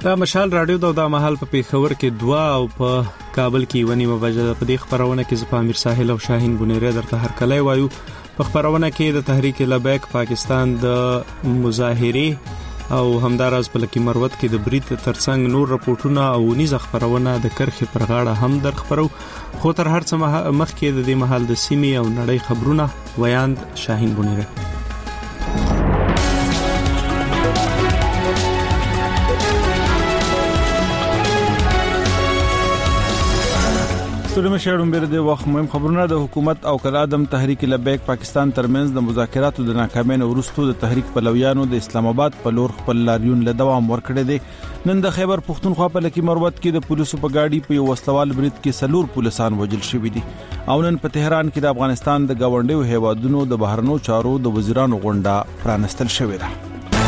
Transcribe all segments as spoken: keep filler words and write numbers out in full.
دا مشال رادیو دا د محل په پیښور کې دوا او په کابل کې ونی مبجله په دې خبرونه کې زپا امیر ساحل او شاهین بنيره درته هر کله وایو. په خبرونه کې د تحریک لبیک پاکستان د مظاهره او همدارز په لکی مروت کې د بریټ ترڅنګ نور راپورټونه او نيزه خبرونه د کرخې پر غاړه هم در خبرو. خو تر هر څه مخکې د دې محل د سیمې او نړۍ خبرونه ویاند شاهین بنيره. ستوري مشهورم بیر د وخت مهم خبرونه د حکومت او کلادم تحریک لبیک پاکستان ترمنځ د مذاکراتو د ناکامۍ وروسته د تحریک پلویانو د اسلام آباد په لور خپل لاریون له دوام ورکړی دی. نن د خیبر پختونخوا په لکی مروت کې د پولیسو په گاډي په یو وسلوال برید کې سلور پولیسان وژل شوي دي. او نن په تهران کې د افغانستان د گاونډیو هیوادونو د بهرنیو چارو د وزیرانو غونډه پرانستل شوې ده.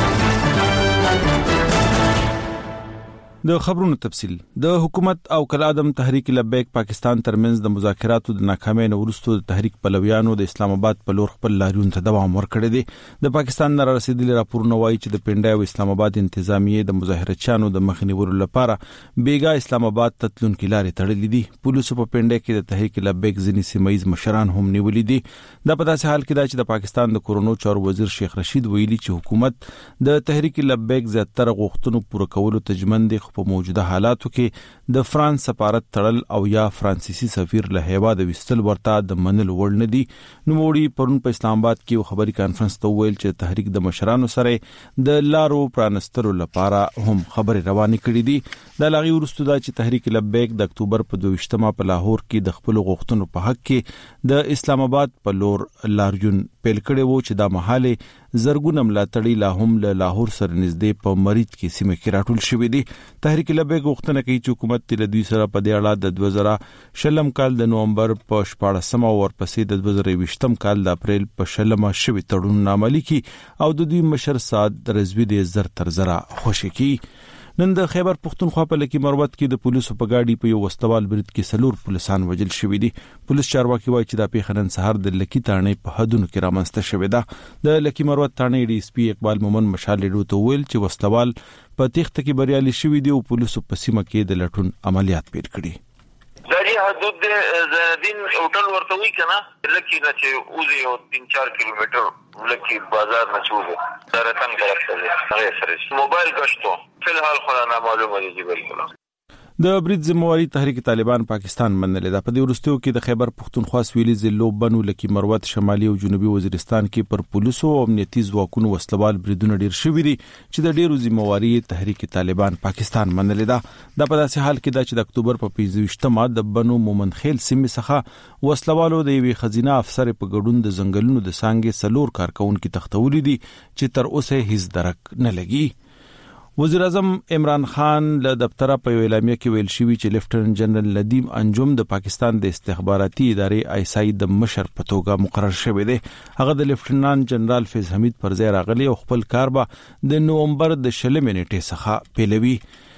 د خبرونو تفصیل. د حکومت او کلادم تحریک لبیک پاکستان ترمنځ د مذاکراتو د ناکامۍ وروسته د تحریک پلویانو د اسلام آباد په لور خپل لاریون ته دوام ورکړی دی. د پاکستان نه رسیدلي راپورونه وایي چې د پنډای او اسلام آباد انتظامیه د مظاهرچیانو د مخنیوي لپاره بیګا اسلام آباد ته تلونکي لارې تړلې دي. پولیسو په پنډای کې د تحریک لبیک ځینې سیمایي مشران هم نیولې دي. دا په داسې حال کې ده چې د پاکستان د کورونو چارو وزیر شیخ رشید ویلي چې حکومت د تحریک لبیک زیاتره غوښتنو پوره کولو ته ژمن دي. په موجوده حالاتو کې د فرانس سفارت تړل او یا فرانسیسي سفیر له هیواد وستل ورته د منل وړ نه دي. نو وړي پرون په اسلام آباد کې خبري کانفرنس ته ویل چې تحریک د مشرانو سره د لارو پرانستلو لپاره هم خبري روانې کړې دي. د لاغي ورستو دا چې تحریک لبیک د اکتوبر په دویشتمه په لاهور کې د خپل غوښتنو په حق کې د اسلام آباد په لور لاریون پیل کړي وو چې دا محاله زرګونه ملاتړي لا هم له لاهور سره نږدې په مریض کې سیمه کې راټول شوې دي. تحریک لبیک غوښتنه کوي چې حکومت د دوی سره په دې اړه د دوه زره شلم کال د نومبر په شپاړسمه او ورپسې د دوه زره یوویشتم کال د اپریل په شلمه شوي تړون عملي کړي او د دوی مشر سعد رضوی د زر تر زره خوشي کړي. نن د خیبر پختونخوا په لکی مروت کې د پولیسو په گاډي په یو وسلوال برید کې سلور پولیسان وژل شوي دي. پولیس چارواکي وایي چې د پیښنن سهار د لکی تانې په حدونو کې رامنځته شوې ده. د لکی مروت تانې ډي اس پی اقبال مومن مشال لیدو ته ویل چې وسلوال په تخته کې بریالي شوي دي او پولیسو په سیمه کې د لټون عملیات پیل کړي. دغه حدود د زنادین هوټل ورته وی کنه لکه نه چې اوزي او تین چار کیلومتر لکه بازار نه چوزه درتن کړه هغه سره موبایل غشتو فل حال خو نه معلومه دي بالکل. د برید ذمہواری تحریک طالبان پاکستان منلې ده. په دې ورستیو کې د خیبر پختونخوا سویلي ضلعو بنو لکی مروت شمالي او جنوبي وزیرستان کې پر پولیسو او امنیتي ځواکونو وسلوال بریدونه ډیر شوي دي چې د ډیرو ذمہواری تحریک طالبان پاکستان منلې ده. دا په داسې حال کې ده چې د اکتوبر په پنځه ویشتمه د بنو مومن خیل سیمې څخه وسلوالو د یوې خزینه افسر په ګډون د ځنګلونو د سانګې سلور کارکونکو تختولې دي چې تر اوسه هیڅ درک نه لګي. وزیر اعظم عمران خان له دفتر په اعلامیه کې ویل شوی چې لیفټننټ جنرال ندیم انجم د پاکستان د استخباراتي ادارې آی اس آی د مشر په توګه مقرر شوی دی. هغه د لیفټننټ جنرال فیض حمید پر ځای راغلی او خپل کار به د نومبر د شلمې نیټې څخه پیلوي.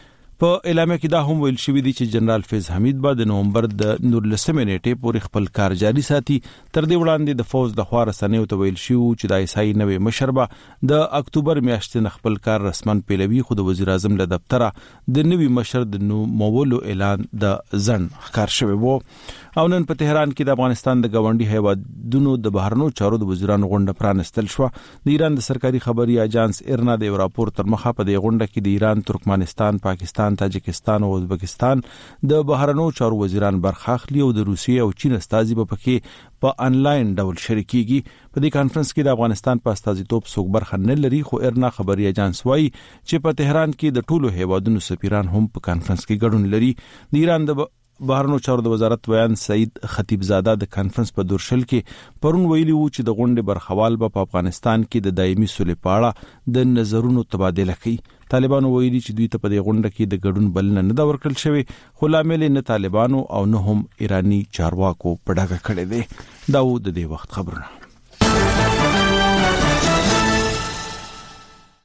په اعلامیه کې دا هم ویل شوی دی چې جنرال فیض حمید به د نومبر د نولسمې نیټې پورې خپل کار جاري ساتي. تر دې وړاندې د فوج د خوا رسنیو ته ویل شو چې د آی اس آی نوې مشر به د اکتوبر میاشتې نه خپل کار رسمن پیلوي. خو د وزیر اعظم له دفتر د نوې مشر د نومولو اعلان د ځن ښکار شوی وو. او نن په تهران کې د افغانستان د گاونډي هیوادونو د بهرنیو چارو د وزیرانو غونډه پرانستل شو. د ایران د سرکاري خبري اژانس ایرنا د راپور تر مخه په دې غونډه کې د ایران، ترکمنستان، پاکستان، تاجکستان او ازبکستان د بهرنیو چارو وزیران برخه اخلي او د روسیې او چین استازي په پکې په انلاین ډول شریکيږي. په دې کانفرنس کې د افغانستان په استازیتوب څوک برخه نه لري. خو ایرنا خبري اژانس وايي چې په تهران کې د ټولو هیوادونو سفیران هم په کانفرنس کې ګډون لري. د ایران د بهرنیو چارو د وزارت ویان سعید خطیب زاده د کانفرنس په دورشل کې پرون ویلي وو چې د غونډې برخوال به په افغانستان کې د دایمي سولې په اړه د نظرونو تبادله کوي. طالبانو ویلي چې دوی ته په دې غونډه کې د ګډون بلنه نه دا ورکړل شوی. خو لامل نه طالبانو او نه هم ایرانی چارواکو په ډاګه کړی دی. دا و د دې وخت خبرونه.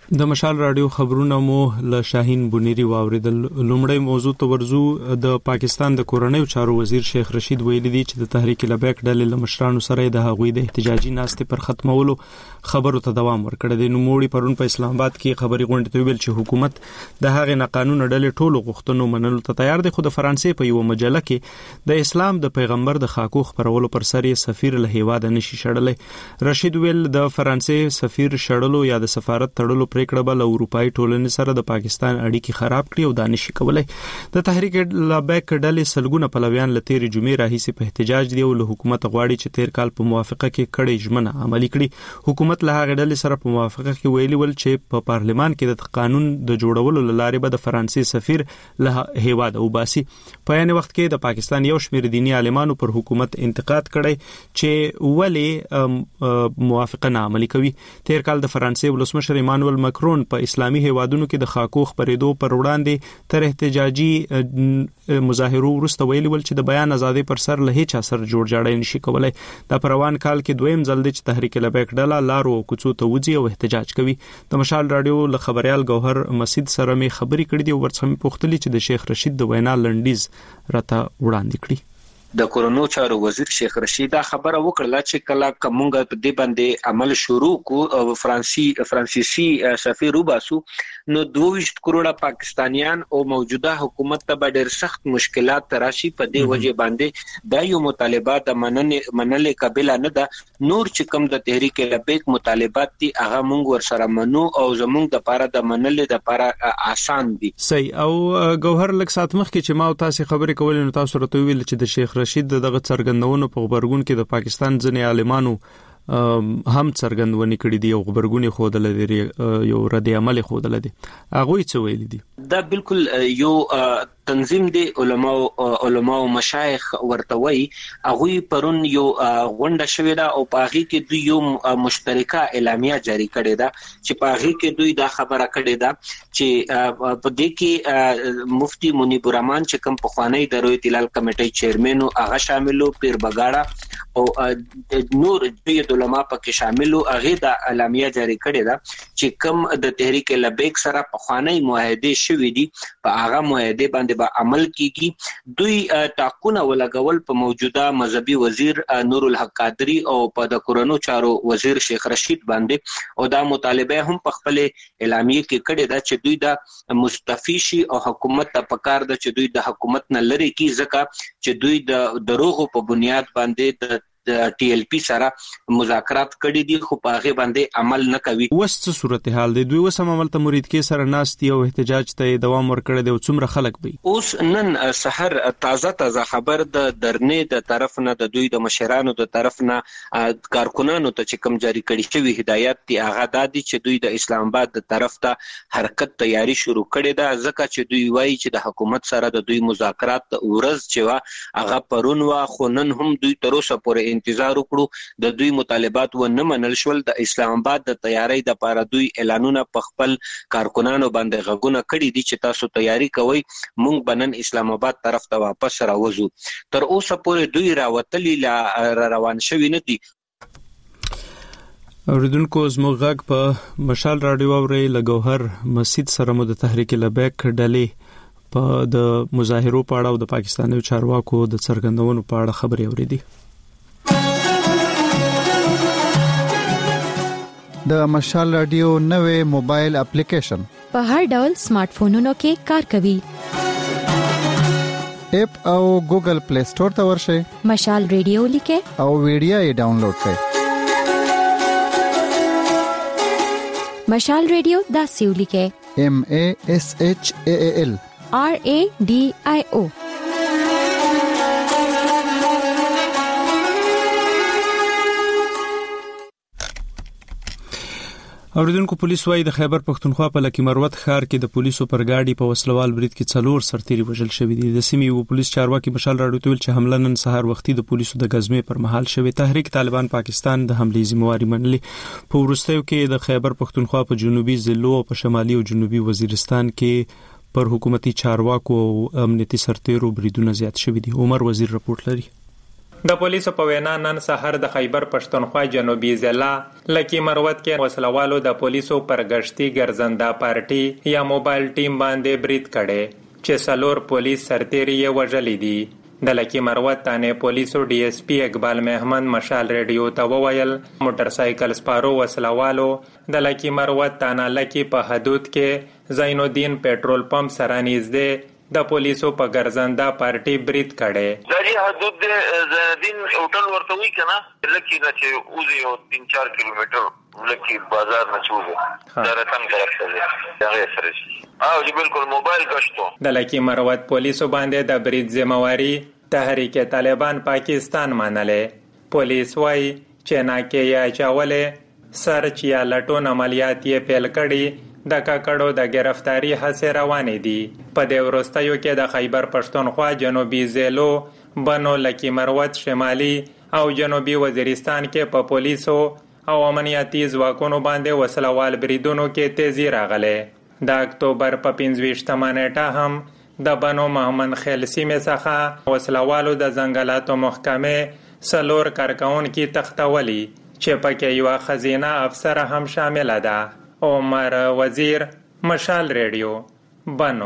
د مشال رادیو خبرونه مو له شاهین بنيري واوریدل. لومړی موضوع ته ورزو. د پاکستان د کورنیو چارو وزیر شیخ رشید ویلي دی چې د تحریک لبیک ډلې له مشرانو سره د هغوی د احتجاجي ناستې پر ختمولو خبرو ته دوام ورکړی دی. نو موړي پرون په اسلام آباد کې خبري غونډه ته ویل چې حکومت د هغې نه قانون ډلې ټولو غوښتنو منلو ته تیار دی. خو د فرانسې په یو مجله کې د اسلام د پیغمبر د خاکو خبرولو پر سر یې سفیر له هیواد نشي شړلې. رشید ویل د فرانسې سفیر شړلو یا د سفارت تړلو پریکړه بل اروپאי ټولنې سره د پاکستان اړیکې خراب کړي او دا نشي کولای. د تحریک لبیک ډلې سلګونه پلویان لتیر جمعې راهیسې په احتجاج دی او له حکومت غواړي چې تیر کال په موافقه کې کړي ژمنه عملي کړي. حکومت له هغه ډلې سره په موافقه کې ویلي ول چې په پارلمان کې د قانون د جوړولو لپاره به د فرانسې سفیر له هیواد او باسي. په یانه وخت کې د پاکستان یو شمېر دینی عالمانو پر حکومت انتقاد کړي چې ولې موافقه نه عملي کوي. تیر کال د فرانسې ولسمشر ایمانوئل ماکرون په اسلامي هیوادونو کې د خاکو خبرېدو پر وړاندې تر احتجاجي مظاهرو وروسته ویلي ول چې د بیان ازادي پر سر له هیڅ اثر جوړ جاړی نشي کولای. د پروان کال کې دویم ځل دی چې تحریک لبیک ډله لارو او کوڅو ته وځي او احتجاج کوي. د مشال رادیو له خبريال ګوهر مسعود سره می خبري کړې دي او ورڅخه پوښتنه چې د شیخ رشید د وینا لنډیز راته وړاندې کړي. د کورونو چارو وزیر شیخ رشید خبره وکړه چې کله کومګه په دې باندې عمل شروع کو او فرانسي فرانسيسي سفیر وباسو نو دوه کروڑه پاکستانیان او موجوده حکومت ته ډېر سخت مشکلات تراشي. په دې وجه باندې د یو مطالبات مننه منلې قابل نه ده. نور چې کوم د تحریک لبیک مطالبات دي هغه مونږ ور سره منو او زمونږ د لپاره د منلې د لپاره آسان دي. صحیح. او ګوهر لک سات مخ کې چې ما تاسو خبرې کولې نو تاسو راته ویل چې د شیخ رشید دغه څرګندونو په خبرګون کې د پاکستان ځنې عالمانو هم څرګندونې کړې دي او خبرګونې خوده لري یو رد عمل خوده لري. هغه څه ویل دي؟ دا بالکل یو تنظیم دی علماء علماء مشایخ ورتوي. هغه پرون یو غونډه شوې ده او په هغه کې دوی یو مشترکه اعلامیه جاری کړې ده چې په هغه کې دوی دا خبره کړې ده چې په دې کې مفتی منیب الرحمن چې کوم پخوانی د روی تلال کمیټې چیرمن او هغه شاملو پیر بغاړه او نور دوی علماء پکې شاملو. هغه دا اعلامیه جاری کړې ده چې کوم د تحریک لبیک سره پخوانی معاهده شوې دي په هغه معاهده باندې به عمل کیږي. دوی ټاکونه ولګول په موجوده مذهبي وزیر نور الحق قادری او په د کورونو چارو وزیر شیخ رشید باندې او دا مطالبه هم په خپل اعلامیه کې کړې ده چې دوی د مستعفی شي او حکومت ته پکار ده چې دوی د حکومت نه لری کی ځکه چې دوی د دروغو په بنیاد باندې د د ټي ال پی سره مذاکرات کړي دي خو په هغه باندې عمل نه کوي. اوس څه صورتحال دی؟ دوی وسم عمل ته مرید کې سره ناستي او احتجاج ته دوام ورکړي دی او څومره خلک وي؟ اوس نن سحر تازه تازه خبر د درنې د طرف نه د دوی د مشرانو د طرف نه کارکونانو ته چې کوم جاری کړي شوی هدایت دی هغه د دې چې دوی د اسلام آباد د طرف ته حرکت تیاری شروع کړي ده ځکه چې دوی وایي چې د حکومت سره د دوی مذاکرات ورځ چې هغه پرون وا خو نن هم دوی تر اوسه پورې انتظار وکړو د دوی مطالبات و نه منل شول. د اسلام آباد د تیاری د لپاره دوی اعلانونه په خپل کارکونانو باندې غږونه کړي دي چې تاسو تیاری کوئ مونږ بنن اسلام آباد طرف ته واپس راوځو. تر اوسه پورې دوی راوتلی را روان شوي نه دي. اوریدونکو زموږ غږ په مشال رادیو اوري لګوهر مسعود سره مو د تحریک لبیک ډلې په د مظاهرو په اړه او د پاکستاني چارواکو د څرګندونو په اړه خبرې اوریدي. د مشال رادیو نوې موبایل اپلیکیشن په هر ډول سمارټ فونونو کې کار کوي. اپ او ګوګل پلی سٹور ته ورشئ. مشال رادیو لیکه او ویډیو یې ډاونلوډ کړئ. مشال رادیو دا سیو لیکه M A S H A A L R A D I O. اوریدونکو پولیس وايي د خیبر پښتونخوا په لکی مروت ښار کې د پولیسو پر گاډي په وسلوال برید کې څلور سرتیري وژل شوي دي. د سیمې یو پولیس چارواکي مشال راډیو ته ویل چې حمله نن سهار وختي د پولیسو د غزمې پر مهال شوې. تحریک طالبان پاکستان د حملې ذمہواری منلې. په وروستیو کې د خیبر پښتونخوا په جنوبي ضلعو او په شمالي او جنوبي وزیرستان کې پر حکومتي چارواکو او امنیتي سرتیرو بریدونه زیات شوي دي. عمر وزیر رپورټ لري. د پولیسو په وینا نن سحر د خیبر پښتونخوا جنوبي ضلع لکی مروت کې وسلوالو د پولیسو پر گشتي ګرځنده پارټي یا موبایل ټیم باندې برید کړي چې سلور پولیس سرتیري یې وژلي دي د لکی مروت تانه پولیسو ډي اس پی اقبال محمد مشال ریډیو ته وویل موټر سایکل سپارو وسلوالو د لکی مروت تانه لکی په حدود کې زین الدین پېټرول پمپ سره نږدې د پولیسو په ګرځنده پارټي برید کړي د دې حدود د زین هوټل ورته وی کنه لکه نه چې اوزي یو تین چار کیلومتر لکه بازار نه چوزه درتن طرف ته هغه سره او چې بالکل موبایل غشتو د لکی مروت پولیسو باندې د برید ذمہواری تحریک طالبان پاکستان منلې پولیس وايي چې ناکې یا چاوله سرچ یا لټون عملیات یې پیل کړي د کاکړو د گرفتاری هڅې روانې دي په دې وروستیو کې د خیبر پښتونخوا جنوبي ضلعو بنو لکی مروت شمالي او جنوبي وزیرستان کې په پولیسو او امنیتي ځواکونو باندې وسلوال بریدونو کې تیزی راغله د اکتوبر په پنځه نیټه هم د بنو محمد خیل سیمې څخه وسلوالو د ځنګلاتو محکمې سلور کارکون کې تختولی چې پکې یو خزینه افسر هم شامل ده عمر وزیر مشال ریډیو بنو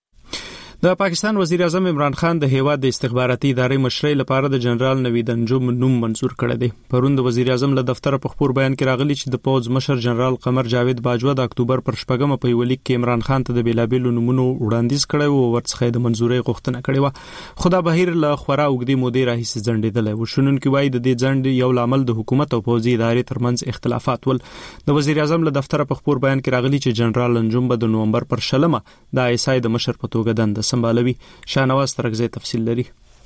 د پاکستان وزیر اعظم عمران خان د هیواد د استخباراتي ادارې مشرۍ لپاره د جنرال نوید انجم نوم منزور کړی دی. پرون د وزیر اعظم له دفتر په خبر بیان کې راغلی چې د پوز مشر جنرال قمر جاوید باجوه د اکتوبر پر شپږمه په یو لیک کې عمران خان ته د بیلابیلو نمونو وړاندیز کړی او ورڅخه د منزورۍ غوښتنه کړې و. خو دا بهیر له خورا اوږدې مودې راهیسې ځنډېدلی و. شنونکي وایي د دې ځنډ یو لامل د حکومت او پوځي ادارې ترمنځ اختلافات ول. د وزیر اعظم له دفتر په خبر بیان کې راغلی چې جنرال انجم به د نومبر پر شلمه د آی اس آی د مشر په توګه دنده سمبالوي. شاهنواز ترغزی تفصیل لري.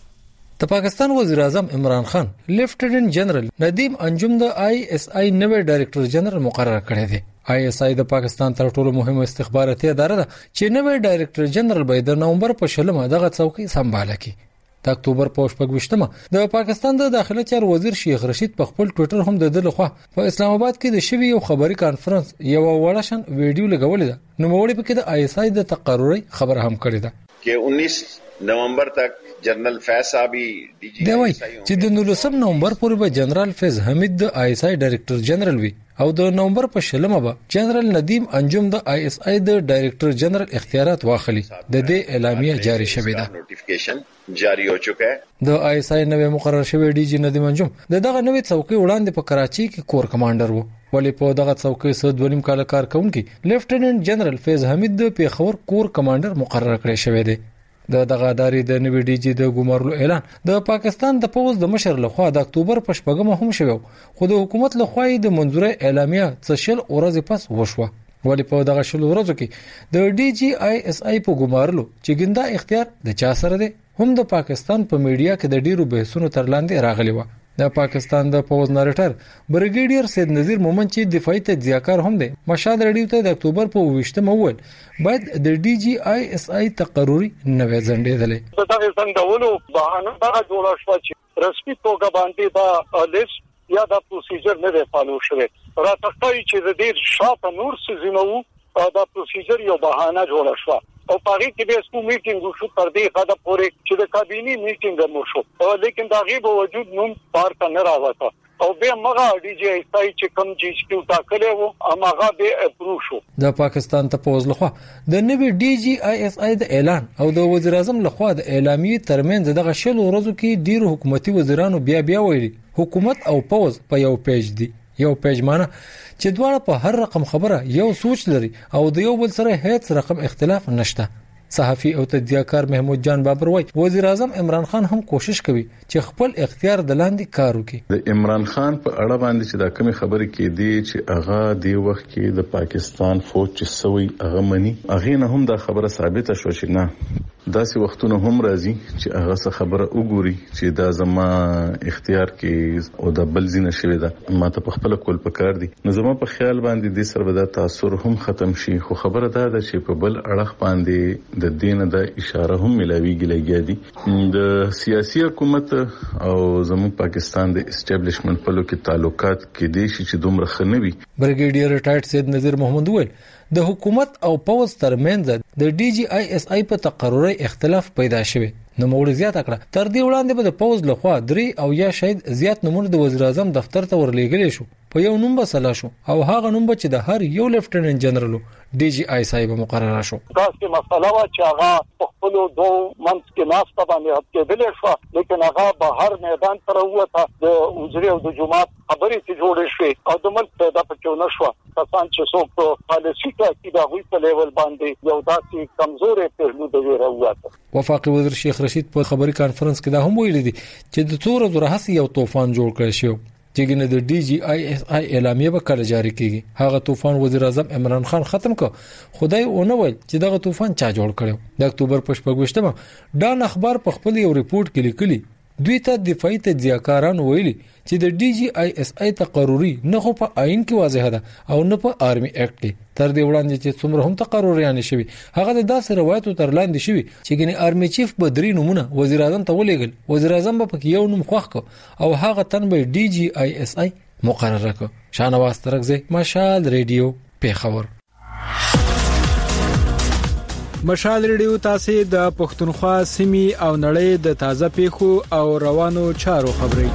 د پاکستان وزیر اعظم عمران خان لیفټیننټ جنرال ندیم انجم د آی اس آی نوې ډایریکټر جنرال مقرر کړی دی. آی اس آی د پاکستان تر ټولو مهمه استخباراتي اداره ده چې نوې ډایریکټر جنرال به د نومبر په شلمه دغه څوکۍ سمباله کړي. د اکتوبر په شپږمه د پاکستان د داخله چارو وزیر شیخ رشید په خپل ټوئیټر هم د دلخوا په اسلام آباد کې د شوی یو خبري کانفرنس یو وړشن ویډیو لګولې ده. نو موړي په کې د آی اس آی د تقرری خبر هم کړې ده कि उन्नीस नवंबर तक general Faiz صاحب D G دی وای چې د نولسم نومبر پورې به جنرال فیض حمید د آی اس آی ډایریکټر جنرال وي او د نومبر په شلمه به جنرال ندیم انجم د آی اس آی د ډایریکټر جنرال اختیارات واخلي. د دې اعلامیه جاری شوې ده. نوټیفیکیشن جاری هو چکا ہے. د آی اس آی نوې مقرر شوی ډي جی ندیم انجم د دغه نوې څوکۍ وړاندې په کراچي کې کور کمانډر وو. ولی په دغه څوکۍ سره د ونیم کال کار کوونکی لیفټیننټ جنرال فیض حمید د پیښور کور کمانډر مقرر کړی شوی دی. د دغه ادارې د نوې ډي جی د ګمارلو اعلان د پاکستان د پوز د مشر لخوا د اکتوبر په شپږمه هم شوی خو د حکومت لخوا د منځوري اعلامیه څه شل ورځې پس وشوه. ولی په دغه شل ورځو کې د ډي جی آی اس آی په ګمارلو چې ګنده اختیار د چا سره دی هم د پاکستان په میډیا کې د ډیرو بحثونو تر لاندې راغلی و. د پاکستان د پوز نارټر بریګیډیر سید نذیر مومن چې دفاعي تجزیهکار هم دی مشهد ریډیو ته د اکتوبر په ویشتمه وویل باید د ډي جی آی اس آی تقرری نوې ځنډېدلې. دا څنګهولو بهانه دا جوړه شو چې رسمي توګه باندې دا لیست یا دا پروسیجر نه دی فالو شوی. راځي چې د دې شاته نور څه زمو دا پروسیجر یو بهانه جوړه شو او پاره کې به اسمو میټینګ وشو تر دې خاطر پورې چې د کابینی میټینګ مو شو او لیکن دا غي به وجود نوم پار ته نه راوته او به مغه ډي جی آی سای چې کوم جی سکیو تاکلې وو امغه به اپروو شو. د پاکستان ته پوز لخوا د نوې ډي جی آی اس آی د اعلان او د وزیر اعظم لخوا د اعلامیه ترمنځ دغه شل ورځو کې ډیر حکومتي وزیرانو بیا بیا ویلي حکومت او پوز په یو پیج دي. یو پیج معنی چې دواړه په هر رقم خبره یو سوچ لري او د یو بل سره هیڅ رقم اختلاف نشته. صحافي او تجزیهکار محمود جان بابر وای وزیر اعظم عمران خان هم کوشش کوي چې خپل اختیار د لاندې کار وکړي. د عمران خان په اړه باندې چې دا کومه خبره کې دی چې هغه د وخت کې د پاکستان فوج چې سوي هغه مني هغه نه هم دا خبره ثابته شو چې نه داسې وختونه هم راځي چې هغه څه خبره وګوري چې دا زما اختیار کې او د بل زینه شوی دا ما ته په خپل کول پکار دي. نو زما په خیال باندې د سر ودا تاثیر هم ختم شي. خو خبره دا ده چې په بل اړه باندې د دینه د اشاره هم ملاویږي لګیا دي. د سیاسي حکومت او زموږ پاکستان د اسټابلیشمنت په لور کې تعلقات کې دي چې دومره خنوي. بریګیډیر ریټایرډ سید نذیر محمد ویل د حکومت او پوز ترمنځ د ډي جی آی اس آی په تقرری اختلاف پیدا شوی. نو موږ زیات کړه. تر دې وړاندې به د پوز لخوا درې او یا شاید زیات نمونه د وزیر اعظم دفتر ته ورلېږل شو په یو نوم بسلا شو او هغه نوم چې د هر یو لیفټیننټ جنرال ډي جی آی صاحب مقرره شو. دا څه مسله وا چې هغه خپل دوه منځ کې ناسته باندې هڅه کېدل شو لیکن هغه بهر میدان تر وته د وزیر او د جماعت خبرې ته جوړې شوې او د ملک پیدا پکې نه شو. کسان چې څوک پالیسي کوي دا غوي په لیول باندې یو داسې کمزورې پهلو د ویره وته. وفاقي وزیر شیخ رشید په خبري کانفرنس کې دا هم ویل دي چې د څو ورځې راهسي یو طوفان جوړ کړی شو چې ګنې د ډي جی آی اس آی اعلامیه به کله جاری کیږي. هغه طوفان وزیر اعظم عمران خان ختم کړ خدای اونې ویل چې دغه طوفان چا جوړ کړو. د اکتوبر په شپږمه ډان اخبار په خپل یو ریپورت کې لیکلي دوی ته دفاعي تجزیه‌کاران ویلي چې د ډي جی آی اس آی تقرری نه خو په آئین کې واضح ده او نه په آرمي اکټ کې. تر دې وړاندې چې څومره هم تقرریان شوي هغه د داسې روایتو تر لاندې شوي چې ګنې آرمي چیف به درې نمونه وزیر اعظم ته ولېږل. وزیر اعظم به پکې یو نوم خوښ کړ او هغه تن به ډي جی آی اس آی مقرره کړ. شاهنواز ترکزی، مشال ریډیو، پیښور. مشال ریډیو تاسو د پښتونخوا سیمې او نړۍ د تازه پیښو او روانو چارو خبري.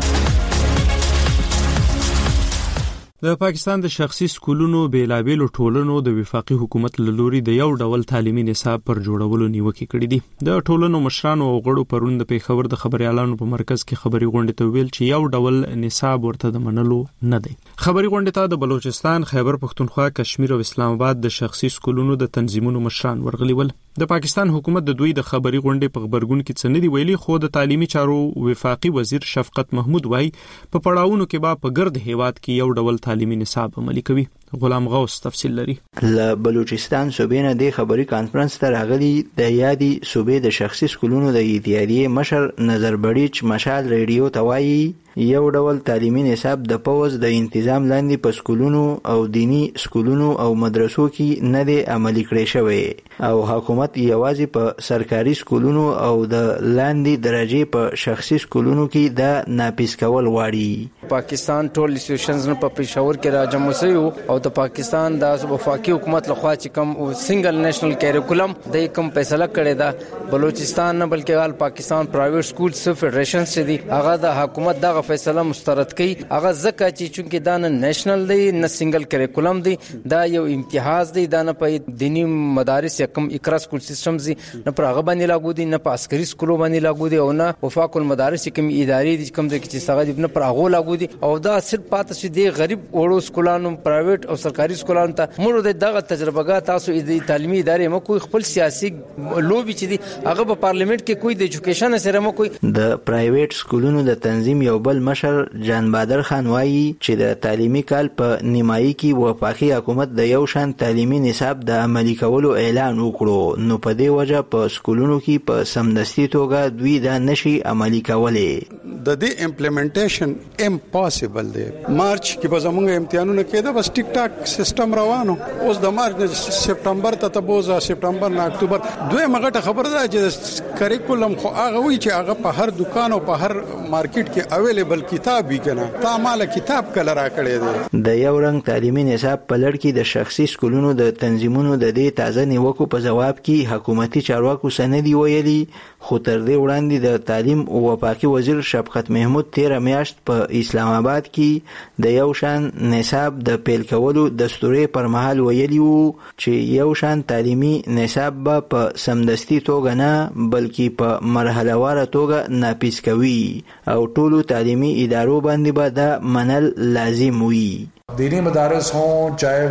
د پاکستان د شخصي سکولونو بیلابېلو ټولنو د وفاقي حکومت له لوري د یو ډول تعلیمي نصاب پر جوړولو نیوکې کړې دي. د ټولنو مشرانو او غړو پرون د پیښور د خبريالانو په مرکز کې خبري غونډه ته ویل چې یو ډول نصاب ورته د منلو نه دی. خبري غونډه ته د بلوچستان، خیبر پختونخوا، کشمیر او اسلام آباد د شخصي سکولونو د تنظیمونو مشران ورغلي ول. د پاکستان حکومت د دوی د خبري غونډې په خبرګون کې څه نه دی ویلي، خو د تعلیمي چارو وفاقي وزیر شفقت محمود وایي په پړاوونو کې به په ګرد هیواد کې یو ډول تعلیمي نصاب عملي کوي. غلام غوث تفصیل لري. له بلوچستان صوبې نه د خبري کانفرنس ته راغلي د یادي صوبې د شخصي سکولونو د اتحادیې مشر نظر بړیچ مشال ریډیو ته وایي یو ډول تعلیمي نصاب د پوز د تنظیم لاندې په سکولونو او دینی سکولونو او مدرسو کې نه دی عملي کړی شوی او حکومت یوازې په سرکاري سکولونو او د لاندې درجه په شخصي سکولونو کې د ناپیس کول غواړي. پاکستان ټول انسټیټیوشنز نه په پېښور کې راجمع شوی او د پاکستان د وفاقي حکومت لخوا چې کوم سنگل نېشنل کریکولم د کوم فیصله کړی دا بلوچستان نه بلکې ال پاکستان پرایویټ سکول فدریشن چې دی هغه د حکومت دغه فیصله مسترد کړي. هغه ځکه چې چونکې دا نه نېشنل دی نه سنگل کریکولم دی، دا یو امتیاز دی، دا نه په دینی مدارس یا کوم اقرا سکول سیستم زی نه پر هغه باندې لاګو دي، نه په عسکري سکولو باندې لاګو دي او نه وفاق المدارس کوم ادارې دي کوم ځکه چې څنګه دی نه پر هغه لاګو دي او دا صرف پاتې شي دی غریب وړو سکولانو پرایویټ او سرکاري سکولانو ته موږ دغه تجربهګات تاسو د تعلیمي ادارې مو کوئی خپل سیاسي لوبي چې دي هغه په پارلیمنت کې کوئی د ایجوکیشن سره مو کوئی. د پرایویټ سکولونو د تنظیم یو بل مشر جان بادر خان وایي چې د تعلیمي کال په نیمایي کې وفاقي حکومت د یو شان تعلیمي نصاب د عملي کولو اعلان وکړو، نو په دې وجه په سکولونو کې په سمدستي توګه دوی دا نشي عملي کولای. د دې امپلیمنټیشن امپاسبل دی. مارچ کې به زموږ امتحانونه کېده بس ټیک ټاک سیستم روانو. اوس د مارچ نه سپټمبر ته تبوزه سپټمبر نه اکتوبر دوی مغه خبر ده چې کریکولم خو هغه وی چې هغه په هر دکان او په هر مارکیټ کې اویلیبل کتاب وی کنه تا مال کتاب کله را کړی دی. د یو رنګ تعلیمي نصاب په لړ کې د شخصي سکولونو د تنظیمونو د دې تازه نیوکو په جواب کې حکومتي چارواکو سندي ویلي، خو تر دې وړاندې د تعلیم او وفاقي وزیر شفقت محمود تیر میاشت په اسلام آباد کې د یو شان نصاب د پیل کولو دستوري پر مهال ویلي وو چې یو شان تعلیمي نصاب به په سمدستي توګه نه بلکې په مرحله واره توګه ناپیس کوي او ټولو تعلیمي ادارو باندې به دا منل لازم وي. دینی مدارس ہوں چاہے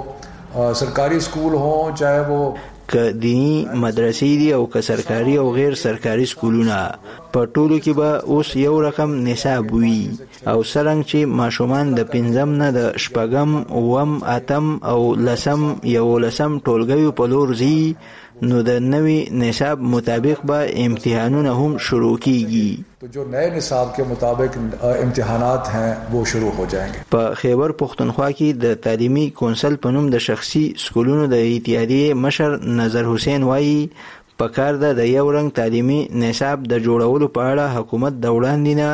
وہ سرکاری سکول ہوں چاہے وہ که دینی مدرسې دي او که سرکاري او غیر سرکاري سکولونه په ټولو کې به اوس یو رقم نصاب وي او څرنګه چې ماشومان د پنځم نه د شپږم اووم اتم او لسم یولسم ټولګیو په لور ځي نو د نوي نصاب مطابق به امتحانونه هم شروع کیږي. تو جو نئے نصاب کے مطابق امتحانات ہیں وہ شروع ہو جائیں گے. په خیبر پختونخوا کې د تعلیمي کونسل په نوم د شخصي سکولونو د اتحادیې مشر نظر حسین وایي پکار ده د یو رنګ تعلیمي نصاب د جوړولو په اړه حکومت د وړاندې نه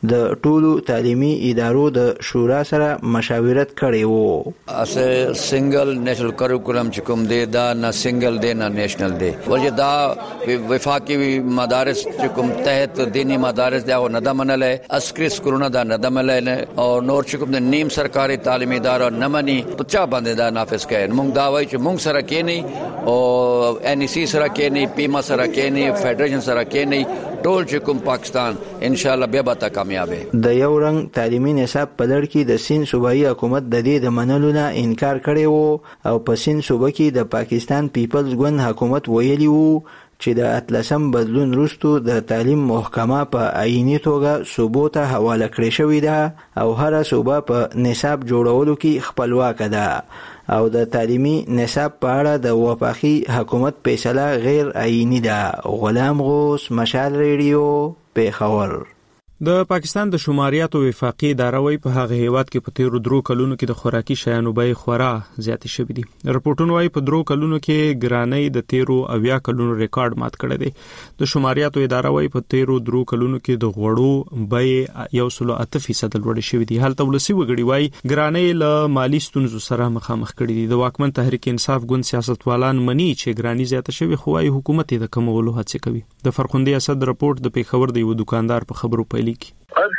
د ټولو تعلیمي ادارو د شورا سره مشاورت کړی وو. اسه سنگل نیشنل کریکولم چې کوم دی دا نه سنگل دی نه نیشنل دی ولې دا وفاقي مدارس چې کوم تحت دینی مدارس دا نه د منلې عسکري سکولونه دا نه د منلې او نور چې کوم د نیم سرکاري تعلیمي ادارو نه مني په چا باندې دا نافذ کړي. موږ دا وایو چې موږ سره کې نه او ان ای سی سره کې نه پیما سره کې نه فدریشن سره کې نه ټول چې کوم پاکستان ان شاء الله به به کامیاب وي. د یو رنګ تعلیمي نصاب په لړ کې د سین صوبایي حکومت د دې د منلو نه انکار کړی وو او په سین صوبه کې د پاکستان پیپلز ګوند حکومت ویلي وو چې د اتلسم بدلون وروسته د تعلیم محکمه په آئینی توګه صوبو ته حواله کړې شوې ده او هر صوبه په نصاب جوړولو کې خپلواک ده او د تعلیمي نصاب په اړه د وفاقي حکومت فیصله غیر آئینی ده. غلام غوث، مشال ریډیو، پیښور. د پاکستان د شماریاتو وفاقي اداره وايي په هغه هیواد کې په تیرو درو کلونو کې د خوراکي شیانو بیې خورا زیاتې شوې دي. رپورټونه وايي په درو کلونو کې ګرانۍ د تیرو اویا کلونو ریکارډ مات کړی دی. د شماریاتو اداره وايي په تیرو درو کلونو کې د غوړو بیې یو سل اته فیصد لوړې شوې دي. هلته ولسی وګړي وايي ګرانۍ له مالی ستونزو سره مخامخ کړي دي. د واکمن تحریک انصاف ګوند سیاستوالان مني چې ګرانۍ زیاته شوې خو وايي حکومت یې د کمولو هڅه کوي. د فرخندې اسد رپورټ د پیښور د یو دکاندار په خبرو پیل کی.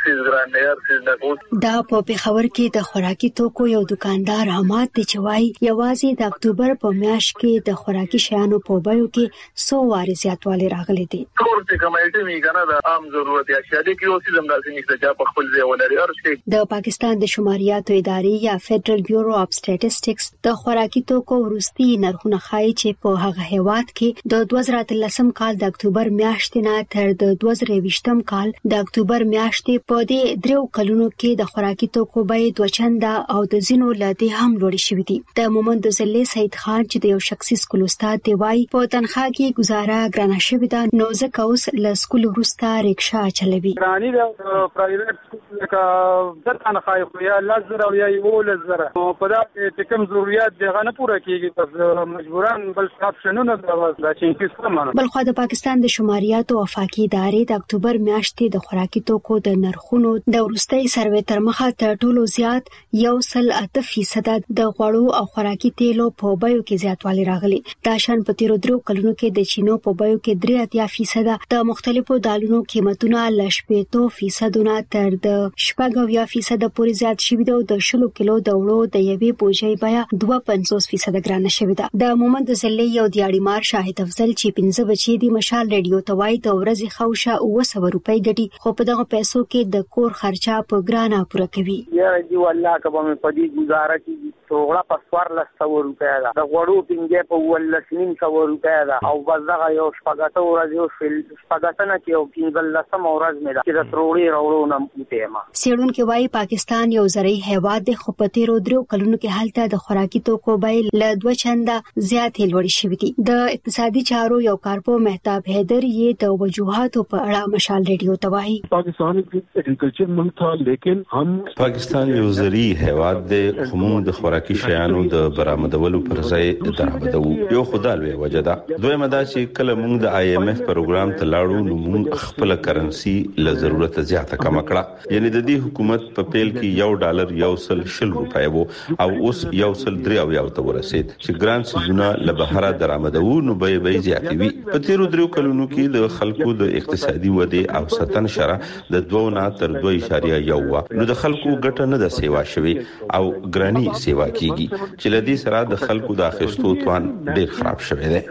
دا په پیښور کې د خوراکي توکو یو دکاندار حماد دی چې وايي یوازې د اکتوبر په میاشت کې د خوراکي شیانو په بیو کې سو وارې زیاتوالی راغلی دی. ټول څه کمایټي می کنه د عام ضرورت یا شادي کې اوسې زم داسې نشته چې په خپل ځای ولري. ارشي د پاکستان د شماریاتو ادارې یا فدرل بیورو اف سټټیسټکس د خوراکي توکو وروستي نرخونه ښایي چې په هغه هیواد کې د دوه زره اتلسم کال د اکتوبر میاشتې نه تر د دوه زره یوویشتم کال د اکتوبر میاشتې په دې دریو کلونو کې د خوراکي توکو بیې دوه چنده او د ځینو لدې هم لوړې شوې دي. د مومند زلې سید خان چې د یو شخصي سکول استاد دی وايي په تنخواه کې گزاره ګرانه شوې ده نو ځکه اوس له سکول وروسته رکشا چلوي. ګراني د پرایویټ سکول لکه د تنخواه خو یا لزر او یا یو لزر په دا کې کوم ضرورت دغه نه پوره کیږي پس مجبوران بل آپشنونه د چې کیسه بل خو د پاکستان د شماریاتو وفاقي ادارې د اکتوبر میاشتې د خوراکي توکو د نرخونو د وروستي سروې تر مخه تر ټولو زیات یو سل اته فیصد د غوړو او خوراکي تیلو په بیو کې زیاتوالی راغلی. دا شان په تیرو درو کلونو کې د چینو په بیو کې درې اتیا فیصد د مختلفو دالونو قیمتونه ل شپږ فیصدونه تر د شپږ اویا فیصد پورې زیات شوي دي او د شلو کیلو د وړو د یوې بوجۍ بیا دوه پنځوس فیصد ګرانه شوې ده. د مومند زلې یو دیاړي مار شاهد افضل چې پنځه بچي دي مشال ریډیو توای د ورځې خوشه او سو روپۍ ګټي خو په دغه پیسو کې د کور خرچه په ګرانه پوره کوي. یا دی والله کبه مې پدی گزاره کی توغړه په څوار لسته روپیا ده د غوړو پنځه په ولسنیم سو روپیا ده او بس دغه یو شپږاته ورځ یو فل شپږاته نه کې او پنځه لسم ورځ مې ده چې د تروړي راوړو نه متېما. سیړون کې وايي پاکستان یو زرعي هیواد دی خو په تیرو درو کلونو کې هلته د خوراکي توکو بیې له دوه چنده زیاتې لوړې شوې دي. د اقتصادي چارو یو کارپو مهتاب حیدر یې د وجوهاتو په اړه مشال ریډیو ته وايي پاکستان اګریکلچر ملک تھا لیکن هم پاکستان یو زرعي هیواد دی خو موږ د خوراکي شیانو د برآمدولو پر ځای درآمدو یو خدای وجه ده. دویمه دا چې کله موږ د آی ایم ایف پروګرام ته لاړو نو موږ خپل کرنسي له ضرورت زیاته کم کړه. یعنی د دې حکومت په پیل کې یو ډالر یو سل شل روپۍ وو او اوس یو سل درې او یو ته ورسید چې ګران سيزونه له بهره درآمدو نو به به زیاتې وي. په تیرو درو کلونو کې د خلکو د اقتصادي ودې او ستن شره د دوه نه تر دوه اشاریه یو نو د خلکو ګټه نه د سیوا شوي او ګرانی سیوا کیږي چې لدی سره د خلکو د اخیستو توان ډیر خراب شوی دی.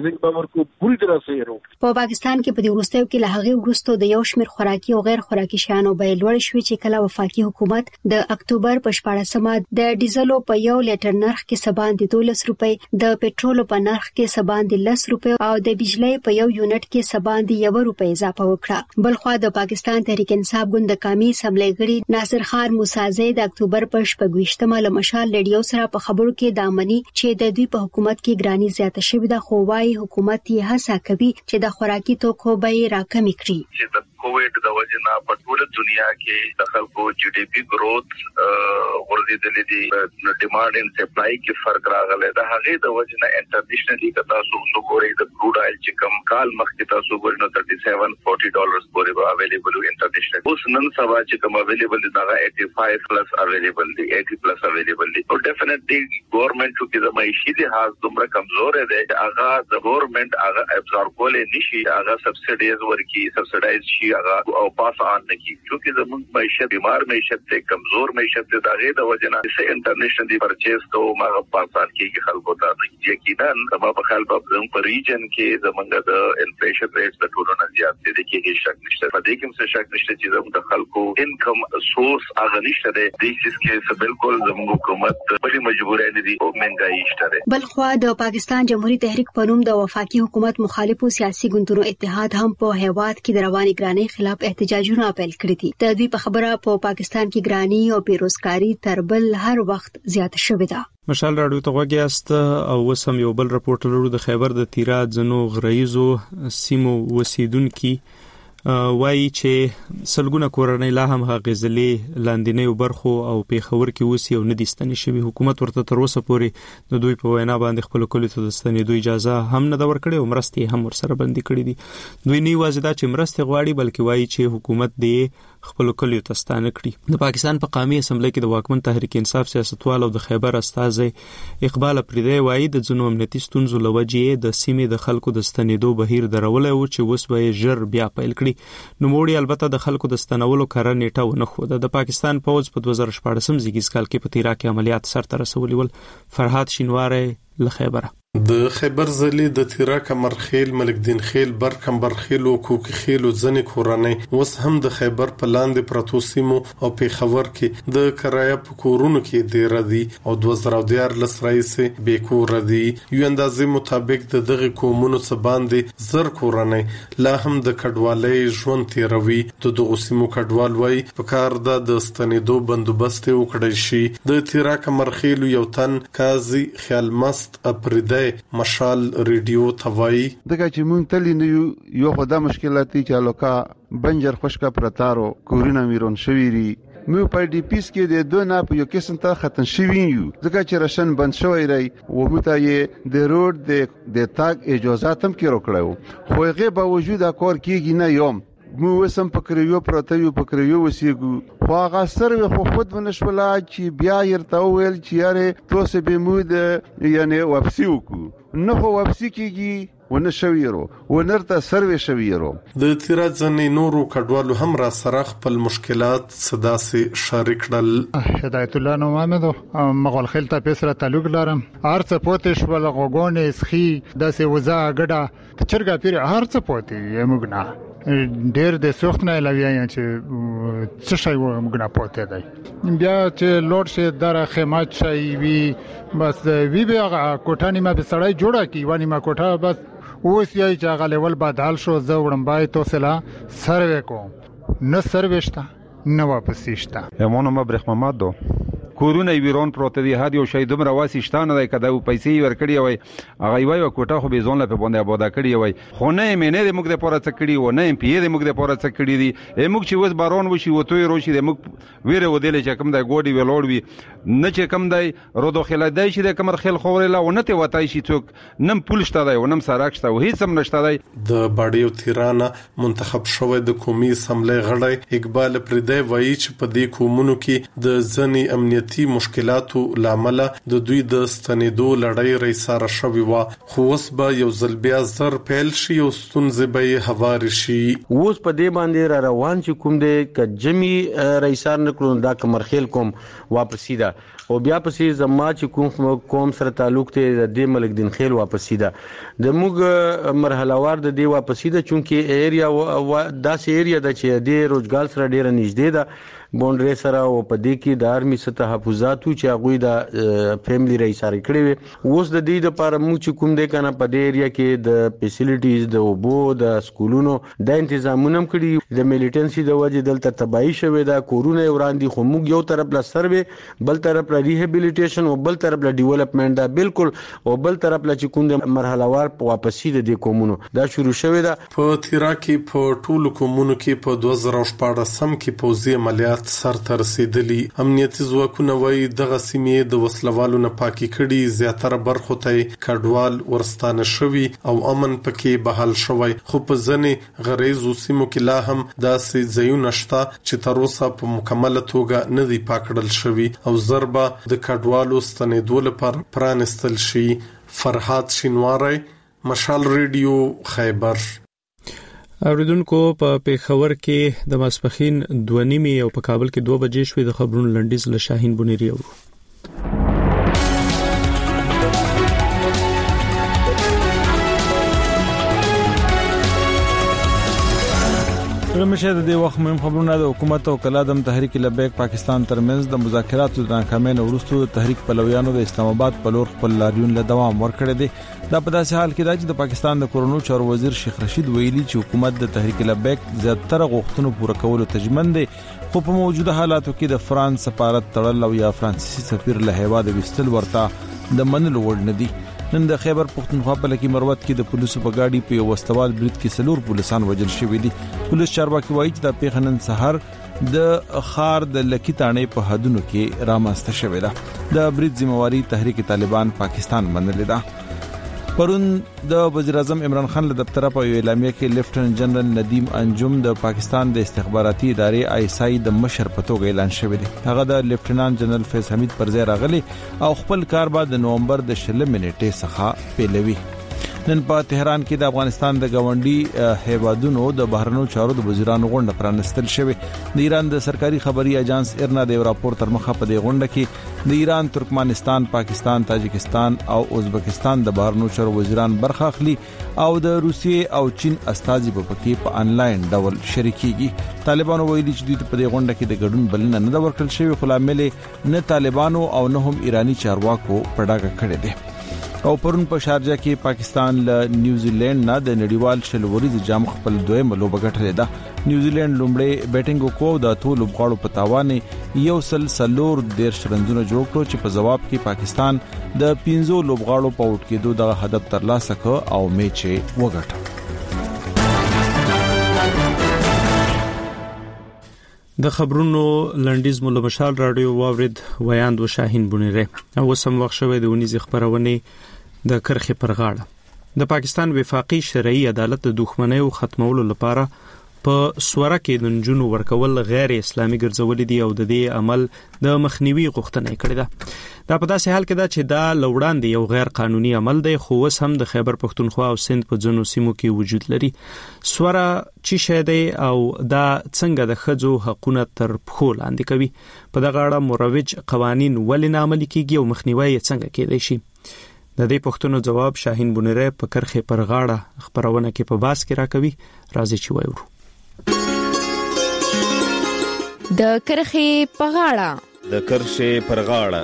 په پاکستان کې په دې وروستیو کې له هغه وروسته د یو شمېر خوراکي او غیر خوراکي شیانو بیې لوړ شوې چې کله وفاقي حکومت د اکتوبر په شپاړسمه د ډیزلو په یو لیټر نرخ کې سباندې دولس روپۍ، د پېټرول په نرخ کې سباندې لس روپۍ او د بجلی په یو یونټ کې سباندې یو روپۍ اضافه وکړه. بلخوا د پاکستان تحریک انصاف ګوند د قومي اسمبلی غړي ناصر خان موسازی د اکتوبر په شپږ ویشتمه له مشال رادیو سره په خبرو کې دا مني چې د دوی په حکومت کې ګرانی زیاته شوې ده، خو وايي حکومت یې هڅه کوي چې د خوراکي توکو بیې راکمې کړي. چې د کووډ د وجې نه په ټوله دنیا کې د خلکو جی ډي پی گروث ورزيدلې دي، ډیمانډ ان سپلای کې فرق راغلی د هغه د وجې نه انټرنیشنلی که تاسو وګورئ د کروډ آیل چې کم کال مخکې تاسو وګورئ نو سیتیس چالیس ډالرز پورې به اویلیبل وي انټرنیشنل. اوس نن سبا چې کوم اویلیبل دي دا پچاسی پلس اویلیبل دي، اسی پلس اویلیبل دي. او ډیفینټلی ګورنمنت چې د معیشتي لحاظ دومره کمزور دی هغه د ګورنمنت هغه ابزورب کولای نشي، هغه سبسایډیز ورکی سبسایډایز شي هغه او پاس آن نکي، چې زموږ معیشت بیمار معیشت ته کمزور معیشت ته دغه د وجه نه چې انټرنیشنلی پرچیز کوو هغه پاس آن کې خلکو ته یقینا سبا په خلک په په ریجن کې زمونږ د انفلیشن ریټ د ټولو نه زیات دي کې هیڅ شک نشته. په دې کې څه شک نشته چې زموږ د خلکو انکم سورس هغه نشته دی، د هیڅ کې بالکل زموږ حکومت په مجبورۍ نه دي او مهنګای شته دی. بل خو د پاکستان جمهوریت تحریک په نوم د وفاقي حکومت مخالفو سیاسي ګوندونو اتحاد هم په هیواد کې د رواني ګرانی خلاف احتجاجونه پیل کړی دي. د دوی په خبره په پاکستان کې ګرانی او بیروزګاری تر بل هر وخت زیات شوې ده. مشال راډیو ته وګیاست او وسم یو بل راپورټ لرو د خیبر د تیرات زنو غریزو سیمو وسیدونکو وایي چې سلګونه کورنۍ لا هم غزلې لاندینیو برخو او پیښور کې اوسي او ندي ستنې شوی. حکومت ورته تر اوسه پورې د دوی په وینا باندې خپل کلی ته د ستنېدو اجازه هم نه دا ورکړي او مرستې هم ورسره بندي کړې دي. دوی نه واځي دا چې مرستې غواړي بلکې وایي چې حکومت دې خپل کلی ته ستانه کړي. د پاکستان په قومي اسمبلی کې د واکمن تحریک انصاف سیاستوال او د خیبر استازي اقبال پردې وایي د ځینو امنیتي ستونزو لوجې د سیمې د خلکو د ستنېدو بهیر درولې او چې اوس به ژر بیا پیل کړي. نوموړي البته د خلکو د ستنولو کار نیټه ونه خو د پاکستان پوز په دوه زره شپږ زیږیز کال کې په تیرا کې عملیات سرته رسولي ول. فرحات شینواره له خیبر. د خیبر ضلع د تیرا کمرخیل ملک دین خیل برکمبرخیل او کوکخیل او ځنې کورنۍ اوس هم د خیبر په لاندې پرتو سیمو او پیښور کې د کرایه په کورونو کې ډیر دي او دوه زره دیارلس رئیس به کور دي. یو اندازې مطابق د دغه قومونو څخه باندې زر کورنۍ لا هم د کډوالۍ ژوند تیروي. د دغه سیمو کډوال وای په کار د ستنېدو بندوبست وکړي شي. د تیرا کمرخیل یو تن قاضي خیالمست اپریده مشال ریډیو توای دغه چې مونږ تل نه یو خدای مشکلات چې لوکا بنجر خوشکا پرتارو کورونه میرون شویری مو په ډي پی اس کې د دوه نه په یو قسم ته ختم شوی یو ځکه چې رشن بند شوی ری و متای د روډ د د تاګ اجازه تم کې روکړو خو هغه به وجود کار کیږي نه یوم مو وسم پکریو پروتیو پکریو وسیګو خو هغه سره خو خود ونشولا چې بیا يرته ویل چې یاره توسه به مود یعنی واپسی وکړو نه خو واپسی کیږي ونه شویرو ونرته سروي شویرو. د تیرات ځنې نورو کډوالو هم را سره خپل مشکلات صداسي شریک کړل. هدایت الله نو محمد مغول خیل ته پیسره تعلق لرم ارڅ پوتې شو لغوګونې سخي داسې وزا غډه چرګا پیر ارڅ پوتې یمګنا ډېر د سوخت نه لوي چې څه شي وګنا پوتې دی بیا چې لوډ شه در خیمات شي وی بس وی بیا کوټانی ما به سړی جوړه کی وانی ما کوټه بس اوس یې چې هغه لیول بدل شو زه وړمبای توسلا سروې کوم نه سروېشتا نه واپسېشتا. همونو ما برخ محمد دو کورونه ویرون پروت دي هر یو شی دومره واسیشتانه دی کده پیسې ورکړي وای هغه وای کوټه خو به ځون لا په باندې آباد کړي وای خو نه مې نه د موږ د پوره څکړي و نه پی د موږ د پوره څکړي دي موږ چې وس بارون وشي وته روشي د موږ ویره ودل چې کوم د ګوډي ویلوړ وی نه چې کوم دی رودو خلای شي د کمر خل خوري لا ونه ته وتای شي څوک نم پولشته دی ونم ساراکشته و هیڅ هم نشته دی. د باډیو تیرانه منتخب شوی د قومي اسمبلی غړی اقبال پردې وایي چې په دې قومونو کې د ځنی امنیتي مشکلات لامل د دوی د ستنېدو لړۍ رئیساره شوی و خو اوس به یو ځل بیا زر پیل شي او ستونزې به هوار شي. اوس په دې باندې را روان چې کوم دې ک جمی رئیسار نکړو دا کمرخیل کوم واپسی دا او بیا پسې زما چې کوم قوم سره تعلق ته د ملک دین خیل واپسی دا د موږ مرحله وار د دی واپسی دا چونکه ایریا داسې ایریا د چې د روزګار سره ډیره نږدې ده باونډري سره او په دې کې د آرمي څخه تحفظات چې هغه د فیملی رئیساري کړی وي اوس د دې لپاره موږ چې کوم دې کنه په دې ایریا کې د فیسیلیټیز د اوبو د سکولونو د تنظیمونه کړی د میلیټنسي د وجه دلته تباہي شوه دا کورونه وړاندې خو موږ یو طرف لا سروي بل طرف لا ریهابیلیټیشن او بل طرف لا ډیولپمنٹ دا بالکل او بل طرف لا چې کوم د مرحله وار واپسی د دې کومونو دا شروع شوه دا په تیرا کې په ټولو کومونو کې په دوه زره شپږ سم کې پوځي عملیات سر ته رسیدلي امنیتي ځواکونه وایي دغه سیمې د وسلوالو نه پاکي کړي زیاتره برخو ته کډوال ورستانه شوي او امن پکې بحال شوی خو په ځنې غریزو سیمو کې لا هم داسې ځایونه شته چې تر اوسه په مکمله توګه نه دي پاکړل شوي او ضربه د کډوالو ستنېدو لپاره پرانستل شي. فرحات شینواری، مشال ریډیو، خیبر. اوریدونکو په پیښور کې د ماسپخین دوه نیمې او په کابل کې دوه بجې شوې. د خبرونو لنډیز له شاهین بونیری اورو. رمشه د دې وخت مهم خبرونه د حکومت او کلادم تحریک لبیک پاکستان ترمنځ د مذاکراتو د ناکامۍ وروسته د تحریک پلویانو د اسلام آباد په لور خپل لاریون له دوام ورکړی دی. دا په داسې حال کې دی چې د پاکستان د کورونو چارو وزیر شیخ رشید ویلي چې حکومت د تحریک لبیک زیاتره غوښتنو پوره کولو ته ژمن دی خو په موجوده حالاتو کې د فرانس سفارت تړل او یا فرانسیسي سفیر له هیواد وستل ورته د منلو وړ نه دي. نن د خیبر پختونخوا په لکی مروت کې د پولیسو په گاډي په وسوال برید کې سلور پولیسان وژل شوي دي. پولیس چارواکي وایي چې د پیښنن سحر د خار د لکی تانې په حدونو کې رامنځته شوې ده. د برید ذمہواری تحریک طالبان پاکستان منلې ده. پرون د وزیر اعظم عمران خان له دفتر په اعلامیه کې لیفټننټ جنرال ندیم انجم د پاکستان د استخباراتي ادارې آی اس آی د مشر په توګه اعلان شوی دی. هغه د لیفټننټ جنرال فیض حمید پر ځای راغلی او خپل کار بعد د نومبر د شلم منټې څخه پیلوي. نن په تهران کې د افغانستان د گاونډي هیوادونو د بهرنیو چارو د وزیرانو غونډه پرانستل شوې. د ایران د سرکاري خبري اژانس ارنا د راپور تر مخه په دې غونډه کې د ایران، ترکمنستان، پاکستان، تاجکستان او ازبکستان د بهرنیو چارو وزیران برخه اخلي او د روسیې او چین استازي په پکې په انلاین ډول شریکيږي. طالبانو ویلي چې دوی په دې غونډه کې د ګډون بلنه نه ورکړل شوې خو لامل نه طالبانو او نه هم ایرانی چارواکو پړاګه کړې ده. او پرون په شارجه کې پاکستان له نیوزیلند نه د نړیوال شلوريز جام خپل دویم لوبه ګټلې ده. نیوزیلند لومړی بیټینګ وکاو د ټولو لوبغاړو په تاوان یو سل سلور ډیر شرندونه جوړ کړو چې په جواب کې پاکستان د پنځو لوبغاړو په اوټ کېدو د هدف ترلاسه کړ او میچ وګټه. د خبرونو لنډیز مول مشال رادیو واورید ویاند و شاهین بونیره. او سم وخت شوه د ونیز خبرونه د کرخه پر غاړه. د پاکستان وفاقي شرعي عدالت د دښمنۍ او ختمولو لپاره په سوره کې د نجونو ورکول غیر اسلامي ګرځول دي او د دې عمل د مخنیوي غوښتنه کړې ده. دا په داسې حال کې ده چې دا لوړاندې یو غیر قانوني عمل دی خو اوس هم د خیبر پختونخوا او سند په ځینو سیمو کې وجود لري. سوره چې شه دی او دا څنګه د خځو حقوقونه تر پخو لاندې کوي. په دغه اړه مروج قوانین ولې نه عملي کیږي او مخنیوي یې څنګه کېدای شي؟ د دې پښتنو جواب شاهین بونیره په کرخه پر غاړه خبرونه کې په باس کې راکوي. راځي چې وایو د کرخه په غاړه د کرخه پر غاړه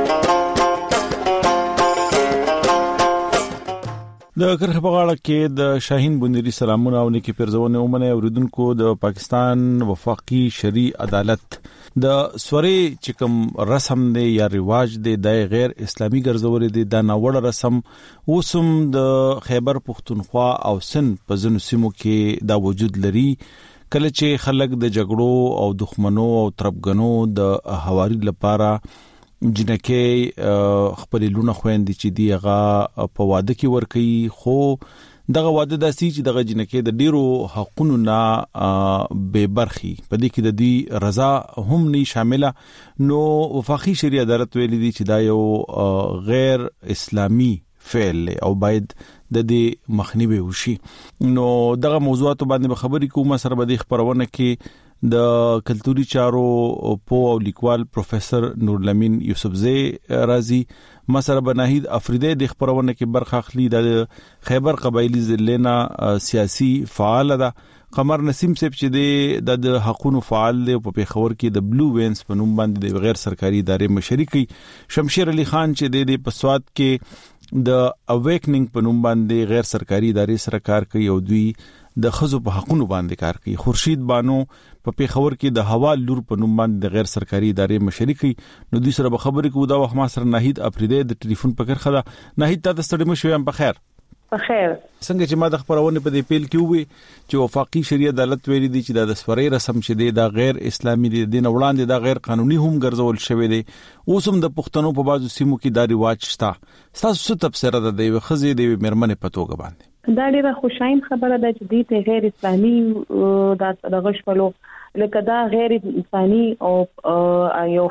د کرخه په غاړه کې د شاهین بونیری سلامونه او نیکی پرزونه اومنه اوریدونکو. د پاکستان وفاقي شرعي عدالت د سوري چکم رسم دی یا رواج دی د غیر اسلامي ګرځول دي د ناوړه رسم اوسم د خیبر پختونخوا او سند په ځینو سیمو کې دا وجود لري. کله چې خلک د جګړو او دښمنو او ترپګنو د حواري لپاره جنکه خپل لونه خويندې چې دیغه په واده کې ور کوي خو دغه واده داسي چې دغه جنکه د ډیرو حقوقو نه به برخي په دې کې د دې رضا هم نه شامله. نو وفاقي شرعي عدالت ویلي دي چې دا یو غیر اسلامي فعل او باید د دې مخنیوي وشي. نو دغه موضوعات باندې خبرې کوم سره به د خبرونه کې د کلتوري چارو په او لیکوال پروفیسور نورالامین یوسفزئی رازی مسره بناهید افریدی د خبرونه کې برخه اخلي. د خیبر قبایلی ضلع نه سیاسي فعال ده. قمر نسیم صاحب چې د حقوقو فعال دی په پیښور کې د بلو وینز په نوم باندې د غیر سرکاري ادارې مشري کوي. شمشیر علي خان چې د پسواد کې د اویکننګ په نوم باندې غیر سرکاري ادارې سره کار کوي او دوی د خزو په حقوقو باندې کار کوي. خورشید بانو په پیښور کې د هوا لور په نوم باندې د غیر سرکاري ادارې مشري کوي. نو دوی سره به خبرې کوو. دا وخت ما سره ناهید افریدی د ټلیفون په کرخه ده. ناهید تاسو ستړي مشو یم په خیر. بخیر. څنګه چې ما د خبرونه په دې پیل کې وې چې وفاقي شریعه عدالت ویلي دی چې د سفرې رسم چې دی دا غیر اسلامي دی، دین وړاندې دا غیر قانوني هم ګرځول شوی دی. اوس هم د پښتنو په بازو سیمو کې دا رواج شته. تاسو څه تفسیر ده د خزې د مرمنې په توګه باندې؟ دا ډیره خوشاین خبره ده چې دې ته غیر اسلامي د غشپلو لکه دا غیر انساني او یو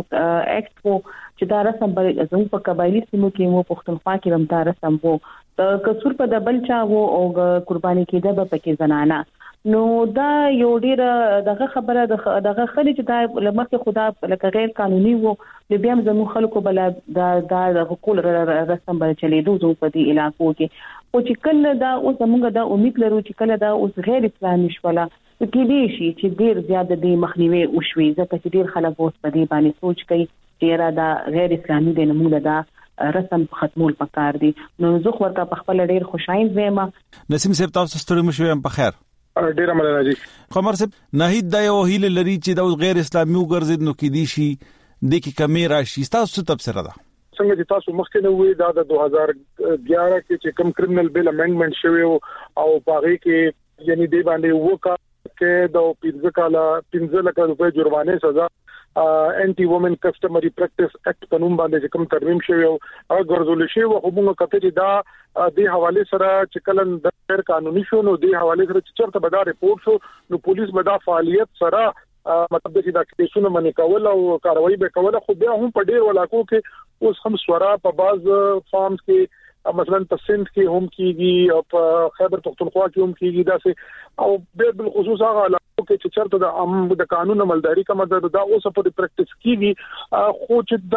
اکټ وو چې دا رسم بل زموږ په قبایلی سیمو کې مو پښتونخوا کې هم دا رسم وو. د کسور په د بل چا وو او قرباني کېده به پکې زنانه. نو دا یو ډیره دغه خبره دغه خلی چې دا لمخه خدا لکه غیر قانوني وو. د بیا زموږ خلکو بل دا د حقوق رسم بل چلیدو زو په دې علاقو کې او چې کله دا اوس موږ دا امید لرو چې کله دا اوس غیر اسلامي شولا کې دي شي چې ډیر زیات د مخنیوي وشوي ځکه چې ډیر خلک اوس په دې باندې سوچ کوي چې را دا غیر اسلامي دی نو موږ دا رسم ختمول پکار دي. نو زه خو ورته په خپل ډیر خوشاین ویم. نسیم صاحب تاسو ستړي مشو یم په خیر. ډیر مننه جی. قمر صاحب ناهید دا یو هیله لري چې دا غیر اسلامي وګرځید نو کې دي شي د کی کمی راشي. تاسو څه تفسیر ده؟ څنګه چې تاسو مخکې نو وی دا د دوه هزار ګیارہ کې چې کوم کرمینل بیل امندمنت شوی او باغې کې یعنی دی باندې وکا کې د پنځه کاله پنځه لک روپے جرمانه سزا انټي وومن کسٹمري پریکټس اکټ قانون باندې کوم ترمیم شوی او غرضول شوی او موږ کته چې دا د حواله سره چې کلن د غیر قانوني شو نو د حواله سره چې چرته به دا ریپورت شو نو پولیس به دا فعالیت سره مطلب چې دا کیسونه منې کول او کاروایی به کول. خو بیا هم په ډیر علاقو کې اوس هم سورا په باز فارمز کې مثلا په سند کې هم کیږي او په خیبر پختونخوا کې هم کیږي دا سه او به بل خصوص هغه علاقو کې چې چرته د عام د قانون عملداري کومه دا اوس په پریکټس کیږي. خو چې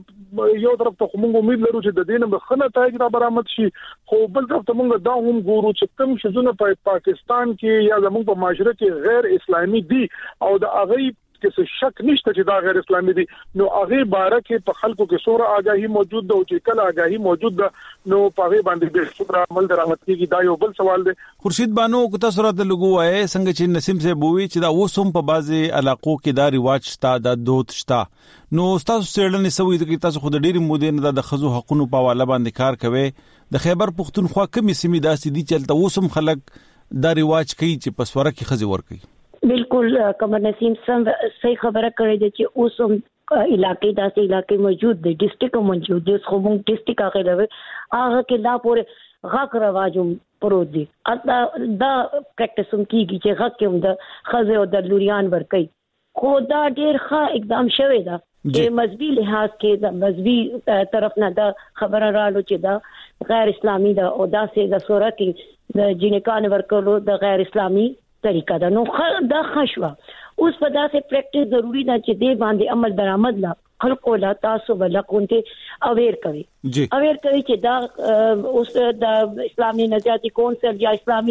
دا یو طرف ته موږ امید لرو چې د دینه بخنه تاج را برآمد شي خو بل طرف ته موږ دا هم ګورو چې کوم شزونه په پاکستان کې یا زموږ په معاشره کې غیر اسلامي دي او د هغه کې شک نشته چې دا غیر اسلامي دي نو هغه باره کې په خلکو کې سوره آگاهي موجود ده او چې کله آگاهي موجود ده نو په هغه باندې به سوره عمل درامت کیږي. دا یو بل سوال دی. خورشید بانو کو تاسو راته لګو وای څنګه چې نسیم صاحب وی چې دا وسوم په بازي علاقو کې دا رواج شته د دوت شته نو تاسو سړلنې سوي چې تاسو خود ډېری مودې نه د خزو حقوقو په حواله باندې کار کوي. د خیبر پختونخوا کمی سیمې داسې دي چې تل وسوم خلک دا رواج کوي چې پسوره کې خزي ور کوي. بالکل قمر نسیم سم صحیح خبره کړې ده چې اوس هم علاقې داسې علاقې موجود دي ډیسټریکټ موجود دي خو موږ ډیسټریکټ هغه لوي هغه کې دا پورې غاک رواجوم پروت دي دا دا پریکټس هم کیږي چې غاک هم د خزه او د لوريان ور کوي. خو دا ډیر ښه اقدام شوی دا چې مذهبي لحاظ کې د مذهبي طرف نه دا خبره رالو چې دا غیر اسلامي دا او دا سه د سوره کې د جنکان ورکولو د غیر اسلامي طریقه ده. نو دا خشوا اوس په داسې پریکټس ضروری ده چې دې باندې عمل درآمد لا خلکو لا تاسو ولکونته اویر کوي اویر کوي چې دا اوس د اسلامي نجاتی کونسل یا اسلامي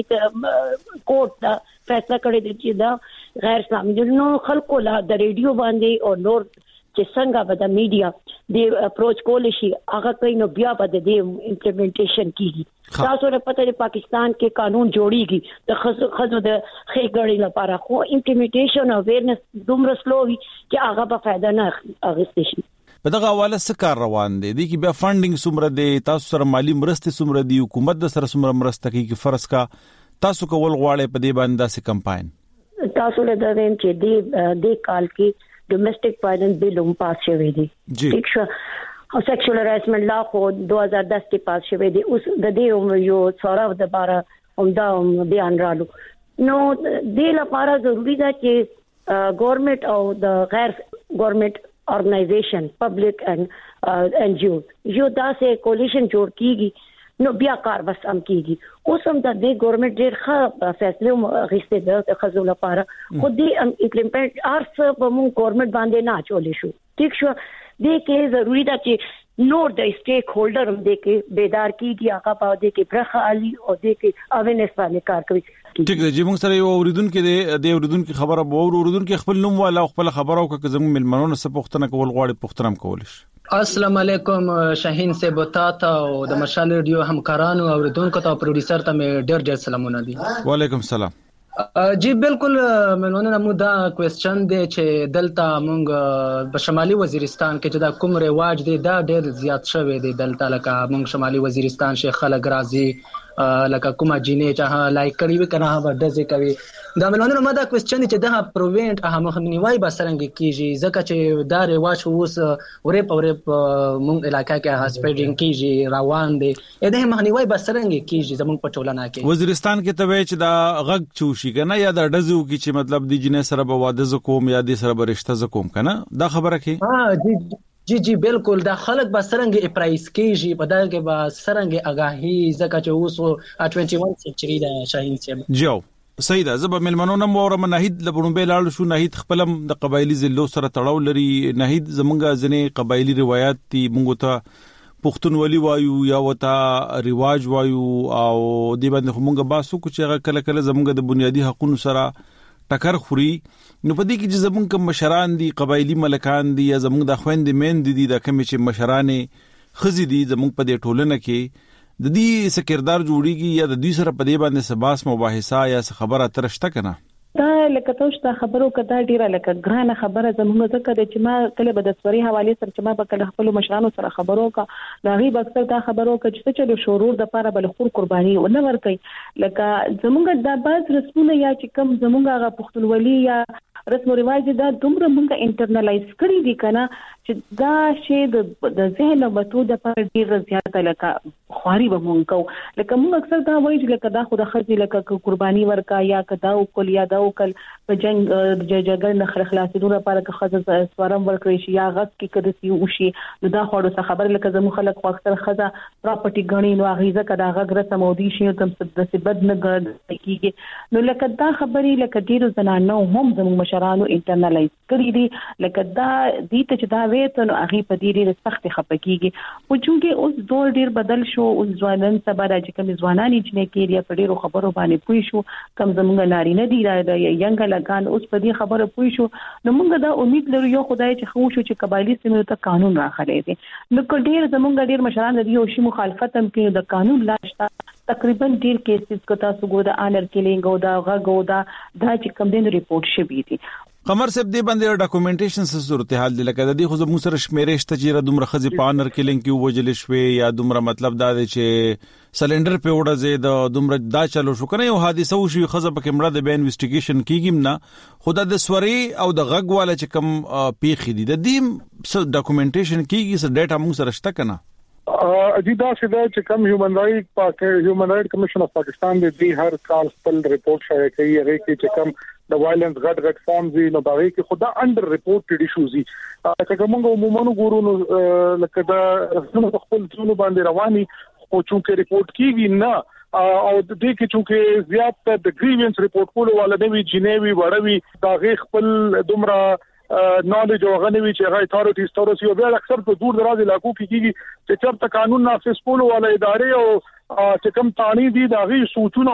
کورټ دا فیصله کړی دی چې دا غیر اسلامي نو خلکو لا د ریډیو باندې او نور چې څنګه به د میډیا د اپروچ کول شي هغه کوي نو بیا به د امپلیمنټیشن کیږي. تاسو ته پته دی پاکستان کې قانون جوړیږي د خزو خزو د خېګړې لپاره خو امپلیمنټیشن او اویرنس دومره سلو وي چې هغه به فائدہ نه اخیستي شي. په دغه حواله څه کار روان دی د کی بیا فاندینګ سمره دی تاسو سره مالی مرسته سمره دی حکومت د سره سمره مرسته کوي کی فرض کا تاسو کول غواړي په دې باندې داسې کمپاین تاسو له درېم چې دی د کال کې ډومېسټک وایلنس بیل هم پاس شوی دی. ٹھیک شو او سیکشوال هراسمنت لا خو دو هزار دس کې پاس شوی دی. اوس د دې یو سوره د بارا همدا بیان رالو نو د لپاره ضروری ده چې ګورنمنت او د غیر ګورنمنت ارګنایزیشن پبلک اینڈ این جی او یو داسې کولیشن جوړ کیږي نو بیا کار بس هم کیږي. اوس هم د دې ګورنمنت ډېر ښه فیصله غوښته ده د خزو لپاره خو دې امپلیمنټ ارس په مون ګورنمنت باندې نه چولې شو. ٹھیک شو دې کې ضروری ده چې نور د سټیک هولډر هم دې کې بیدار کیږي هغه په دې کې برخه علي او دې کې اوینس باندې کار کوي. ټیک دی چې موږ سره یو اوریدونکو دی د اوریدونکو خبره به اوریدونکو خپل نوم والا خپل خبره او که زموږ ملمنو نه څه پوښتنه کول غواړي پوښتنه هم کول شي. السلام علیکم شاهین صاحب تاسو او د مشال ریډیو همکارانو او اوریدونکو ته پروډوسر ته مې ډېر ډېر سلامونه دي. وعلیکم السلام. جی بالکل منونه مو دا کوېسچن دی چې دلته مونږ په شمالي وزیرستان کې چې دا کوم رواج دی دا ډېر زیات شوی دی دلته لکه مونږ شمالي وزیرستان شیخ خلک راځي لکه کومه جینې چې لایک کړی وي کنه هغه دځې کوي دا منونه مو دا کوېسچن چې دا پروینټ هغه مخنیوي به څنګه کیږي ځکه چې دا رواج اوس ورې په ورې مونږ علاقې کې هاسپیډینګ کیږي روان دی دا مخنیوي به څنګه کیږي زموږ په ټولنه کې وزیرستان کې ته چې دا غږ چوشي کنه یا دا دزو کې چې مطلب دی جنې سره به واده ز کوم یا دی سره به رشتہ ز کوم کنه دا خبره کې ها جی جی جی بالکل دا خلک به سرنګ اپرایز کیږي په دا کې به سرنګ اگاهي ځکه چې اوس اکیس سنچري دا شاهین صاحب جو صحیح ده زب ملمنو نم اور مناهید لبړم به لاړ شو ناهید خپلم د قبایلی زلو سره تړاو لري ناهید زمونږه ځنې قبایلی روایت تی مونږ ته پښتونولي وایو یا وتا رواج وایو او دی باندې مونږه باسو کو چې کله کله زمونږه د بنیادی حقوقو سره ټکر خوري نو پدې کې چې زمونږ کوم مشران دي قبایلی ملکان دي یا زمونږ د خويند مین دي د کوم چې مشرانې خزي دي زمونږ په دې ټولنه کې د دې سکردار جوړیږي یا د دې سره په دې باندې سباس مباحثه یا خبره ترشته کنه دا لکه تاسو ته خبرو کده ډیره لکه ګرانه خبره زموږ ځکه چې ما کله به د سوري حواله سره چې ما به کله خپل مشرانو سره خبرو کا دا غي اکثر دا خبرو کا چې چې شورور د پاره بل خور قرباني ونه ورکي لکه زموږ د باز رسمونه یا چې کم زموږ غا پښتونولي یا رسم او رواج دا دومره موږ انټرنلایز کړی دي کنه چې دا شی د ذهن متو د پر ډیر زیاته لکه خواري به مونږ کو لکه موږ اکثر دا وایي چې لکه دا خو د خځې لکه قرباني ورکا یا کدا او کول یا دا او کل په جنگ د جګړې نه خلاصېدو لپاره که خځه سوارم ورکړي شي یا غږ کې کده سی او شي نو دا خو د خبر لکه زمو خلک خو اکثر خځه پراپرټي غني نو غیزه کدا غږ رسم او دي شي تم د سبد نه کیږي نو لکه دا خبرې لکه ډیرو زنانو هم زمو مشرانو انټرنلایز کړی دي لکه دا دې ته چې دا وې ته هغه په دې ډیره سخت خپکیږي او چې اوس دور ډیر بدل شو اوس ځوانان سبا راځي کوم ځوانان چې کې لري په ډیرو خبرو باندې پوي شو کم زمونږ ناری نه دی را ینګ لګان اوس په دې خبره پوي شو نو موږ دا امید لرو یو خدای چې خو شو چې قبایلی سیمو ته قانون راخلي دي نو ډیر زمونږ ډیر مشران د یو شی مخالفت هم کوي د قانون لاشتا تقریبا ډیر کیسز کتا سګو د انر کیلینګ او دا غو دا دا چې کوم دین ریپورت شوی دي قمر صاحب دی باندې ډاکومېنټیشن څه صورتحال دی لکه د دې خو زموږ سره شمیرې شته چې دومره خزي پانر کلینګ کې وجل شوي یا دومره مطلب دا دی چې سلندر په وړه زه د دومره دا چلو شو کنه یو حادثه وشي خزه په کیمرا د به انویسټیګیشن کیږي نه خدا د سوري او د غږ والا چې کم پیخي دي د دې څه ډاکومېنټیشن کیږي څه ډیټا موږ سره شته کنه اجیدا سیدا چې کم هیومن رائټ پاک هیومن رائټ کمیشن اف پاکستان دې هر کال خپل ریپورت شایع کوي هغه کې چې کم د وایلنس غټ غټ فارمز نو باغې کې خدا انډر ریپورټډ ایشوز دي چې موږ عموما ګورو نو لکه دا رسمه خپل ټول باندې رواني او چې ریپورت کیږي نه او د دې کې چې زیات د گریوینس ریپورت کولو والا نوی جنیوي وړوي دا غي خپل دومره نالج او غنوي چې هغه اتھارټیز تورسي او بیا اکثر په دور دراز علاقو کې کیږي چې چرته قانون نافذ کولو والا ادارې او چې کوم تانی دي دا غي سوچونه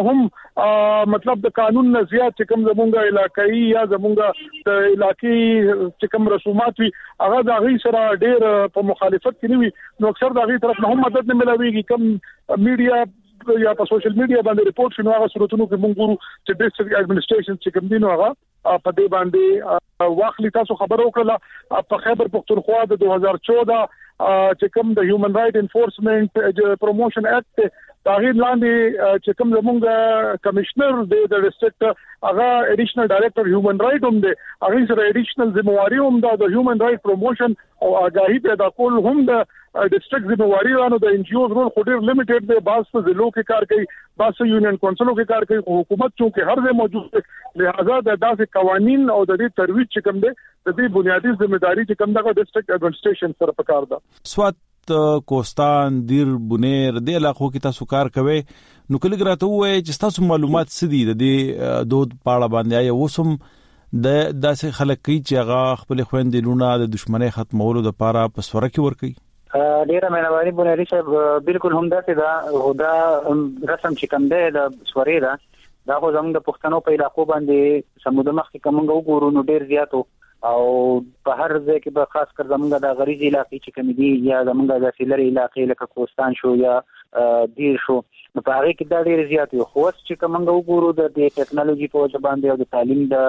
هم مطلب د قانون نه زیات چې کوم زمونږه علاقائی یا زمونږه د علاقائی چې کوم رسومات وي هغه دا غي سره ډېر په مخالفت کې نیوي نو اکثر دا غي طرف نه هم مدد نه ملويږي کوم میډیا یا په سوشل میډیا باندې ریپورت شنو هغه صورتونو کې مونږ ګورو چې ډیسټریکټ ایڈمنسټریشن چې کوم دي نو هغه په دې باندې واخلي تاسو خبرو کړل په خیبر پختونخوا د دوه هزار چودہ چې کوم د هیومن رائټ انفورسمنت پروموشن اکټ تاغیر لاندې چې کوم زمونږ کمشنر د ډیسټریکټ هغه ایډیشنل ډایریکټر هیومن رائټ هم دی هغه سره ایډیشنل ذمہواری هم د هیومن رائټ پروموشن او آگاهی پیدا کول هم د ډیسټریکټ ذمہواری وانه د ان جی اوز رول خو ډیر لیمیټډ دی باز په ضلعو کې کار کوي باز یونین کونسلو کې کار کوي حکومت چې هر ځای موجود دی لہذا د داسې قوانين او د دې ترویج چې کوم دی د دې بنیادی ځمېداري چې کوم دغه ډیسټریکټ ایڈمنسټریشن سره پکار ده سوات کوستان دیر بنیر د علاقو کې تاسو کار کوي نو کله ګراته وای چې تاسو معلومات سدي د دې دود پاړه باندې یا وسم د داسې خلک کی چې هغه خپل خويندې لونه د دشمنی ختمولو د پاره پسوره کې ور کوي ډیره مهرباني بنيري صاحب بالکل هم داسې دا خدا رسم چې کوم دی د سوري دا دا خو زموږ د پښتنو په علاقو باندې سمود مخ کې کومه وګورو نو ډیر زیاتو او په هر ځای کې به خاص کر زموږ د غریزي علاقې چې کوم دي یا زموږ د سیلري علاقې لکه کوستان شو یا دیر شو نو په هغه کې دا ډیر زیات یو خو چې کومه وګورو د ټیکنالوژي په وجه باندې او د تعلیم د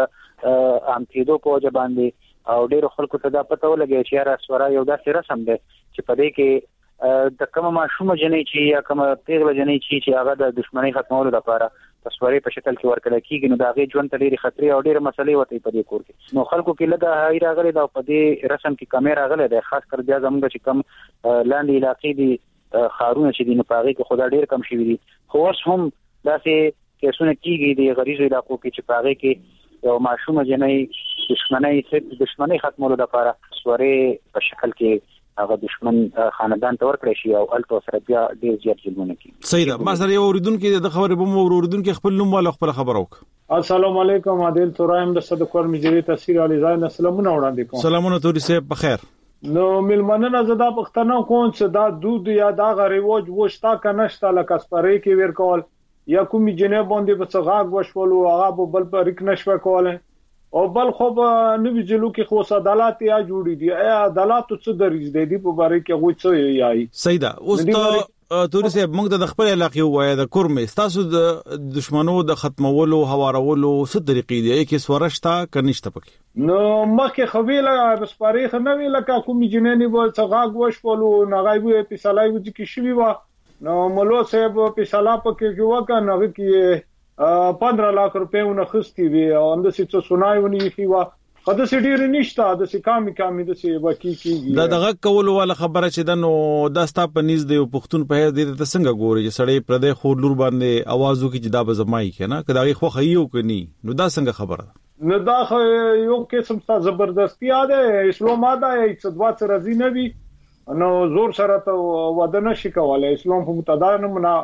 عام کېدو په وجه باندې او ډیر خلکو ته دا پته ولګي چې را سوره یو داسې رسم دی چې په دې کې د کومه ماشومه جنې چې یا کومه پیغله جنې چې چې هغه د دښمنۍ ختمولو لپاره تصویرې په شکل کې ورکړل کیږي نو دا غي ژوند ته ډېری خطرې او ډېر مسلې وته په دې کور کې نو خلکو کې لږه هاي راغلي دا په دې رسم کې کیمرا راغلي دا خاص کر بیا زموږ چې کم لاندې علاقې دي خارونه چې دي نو په هغه کې خدا ډېر کم شي دي خو اوس هم داسې کیسونه کیږي د غریزو علاقو کې چې په هغه کې یو ماشومه جنۍ دښمنۍ څخه دښمنۍ ختمولو لپاره تصویرې په شکل کې هغه دشمن خاندان ته ورکړی شي او الټو سره بیا ډیر زیات ظلمونه کوي. صحیح ده. ما سره یو اوریدونکو د خبرې به مو اوریدونکو خپل نوم ولا خپل خبر وک. السلام علیکم عادل ترایم د صدقور مجری تفسیر علی زاین سلامونه وړاندې کوم. سلامونه توري سه په خیر. نو ملمنه زدا پښتنو کوم چې دا دود یا دا غریوج وشتا کنهشتا لکه سپری کې ور کول یا کومي جنې باندې په څغاګ وشولو هغه بل پر ریک نشو کوله او بل خو نو ویجلو کې خو عدالت یا جوړی دی ای عدالت څه دریز دی دی په باره کې غوښ څه یای. صحیح ده. اوس ته توري سه موږ د خپل علاقې وای د کورمې تاسو د دشمنو د ختمولو هوارولو څه طریقې دی کې سورشتا کنيشته پکې نو مخه خویله بسپاریخ نه ویل کا کوم جنانی و څغاګ وشولو نغایبو په سلای و چې شوی و نو مولو صاحب په سلا پکې کې وکا نه کې پندرہ lakh रुपए ونه خستی وی او اند سې څه سنایونی کی وا قد سې ډیر نشته د سې کمی کمی د سې وکی کیږي دا دغه کول ولا خبره چې د نو د ستا په نيز دی پښتون په هر دې ته څنګه ګوري چې سړی پر دې خور لور باندې आवाजو کې جدا بزمای کنه کداغي خو خيو کني نو دا څنګه خبره نو دا یو قسم څه زبردستی ده اسلام دا یې څه دوا سره زینوي نو زور سره ته ودانه شي کوله اسلام په متدان منا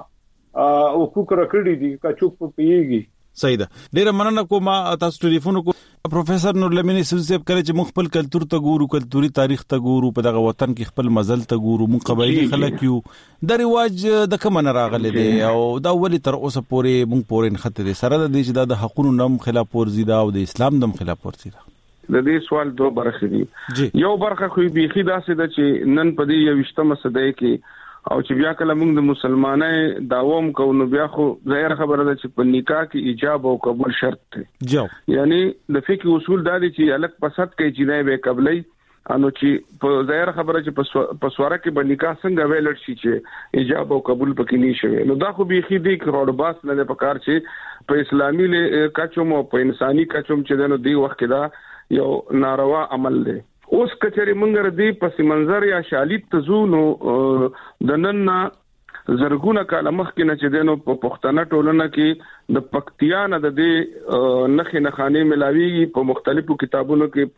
او کوکر کړی دي کا چوک په پیږي. صحیح ده. ډیر مننه کوم تاسو ټلیفون کو پروفیسور نور لمنی سوزيب کړي چې مخ خپل کلچر ته ګورو کلتوري تاریخ ته ګورو په دغه وطن کې خپل مزل ته ګورو مون قبایلی خلک یو د رواج د کوم نه راغلي دي او دا ولی تر اوسه پورې مون پورې خط دي سره د دې چې د حقونو نم خلاف ورزي دا او د اسلام نم خلاف ورزي دا. د دې سوال دوه برخې دي. یو برخه خو بيخي داسې ده چې نن په دې یو شتمه صدې کې او چې بیا کله موږ د مسلمانۍ داوم کوو نو بیا خو ظاهر خبره ده چې په نکاح کې ایجاب او قبول شرط دی. جو یعنی د فقہ اصول دا دي چې الګ پسد کوي چې نه به قبلای انو چې په ظاهر خبره چې په سواره کې به نکاح څنګه ویل شي چې ایجاب او قبول پکې نشي نو دا خو بيخي دی کروڑ باس نه په کار چې په اسلامي کچوم او په انساني کچوم چې نو دی وخت دا یو ناروا عمل دی. اوس کچري منګر دی پس منظر یا شالیت تزونو د نن زرګونه کاله مخکې نه چې دینو په پښتنه ټولنه کې د پکتیا نه د دې نخې نخانه ملاویږي په مختلفو کتابونو کې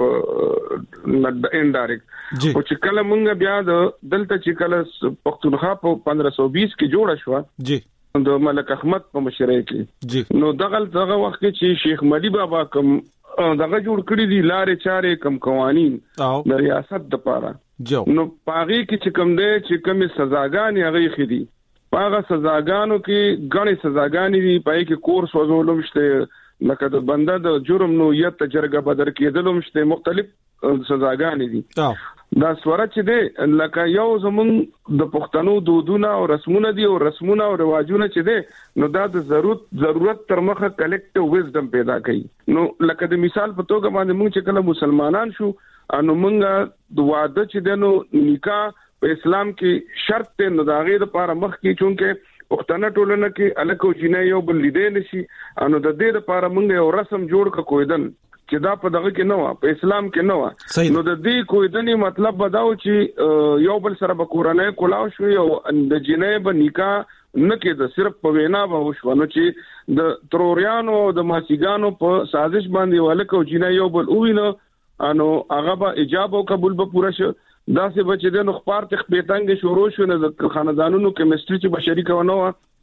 په انډایرکټ او چې کله مونږ بیا د دلته چې کله پښتونخوا په پندرہ سو بیس کې جوړه شو جی د ملک احمد په مشرۍ کې جی نو دغه دغه وخت کې چې شیخ مدی بابا کوم دغه جوړ کړی دي لارې چارې کم قوانين د ریاست د پاره نو پاغي کې چې کم دی چې کم سزاګانې هغه خېدي پاغه سزاګانو کې غني سزاګانې دي پای کې کورس وزولم شته لکه د بنده د جرم نو یت تجربه بدر کېدلم شته مختلف سزاګانې دي دا سوره چې دی لکه یو زمون د پښتنو دودونه او رسمونه دي او رسمونه او رواجونه چې دي نو دا د ضرورت ضرورت تر مخه کلیکټیو وزډم پیدا کوي نو لکه د مثال په توګه باندې موږ چې کله مسلمانان شو انو موږ د واده چې دنو نکاح په اسلام کې شرط ته نو داغه لپاره مخ کې چونکه پښتنه ټولنه کې الکو جنې یو بل لیدې نشي انو د دې لپاره موږ یو رسم جوړ ک کویدن چې دا په دغه کې نه و په اسلام کې نه و نو د دې کویدنې مطلب بداو چې یو بل سره به کورنۍ کولاو شو او د جنې به نکاح نه کېده صرف په وینا به وشو نو چې د تروريانو د ماسیګانو په سازش باندې ولکو جنې یو بل وینو انو هغه به ایجاب او قبول به پوره شو دا څه بچ دې نو خبر تخ پیتنګ شروع شو نه د خاندانونو کیمستري چې بشري کونه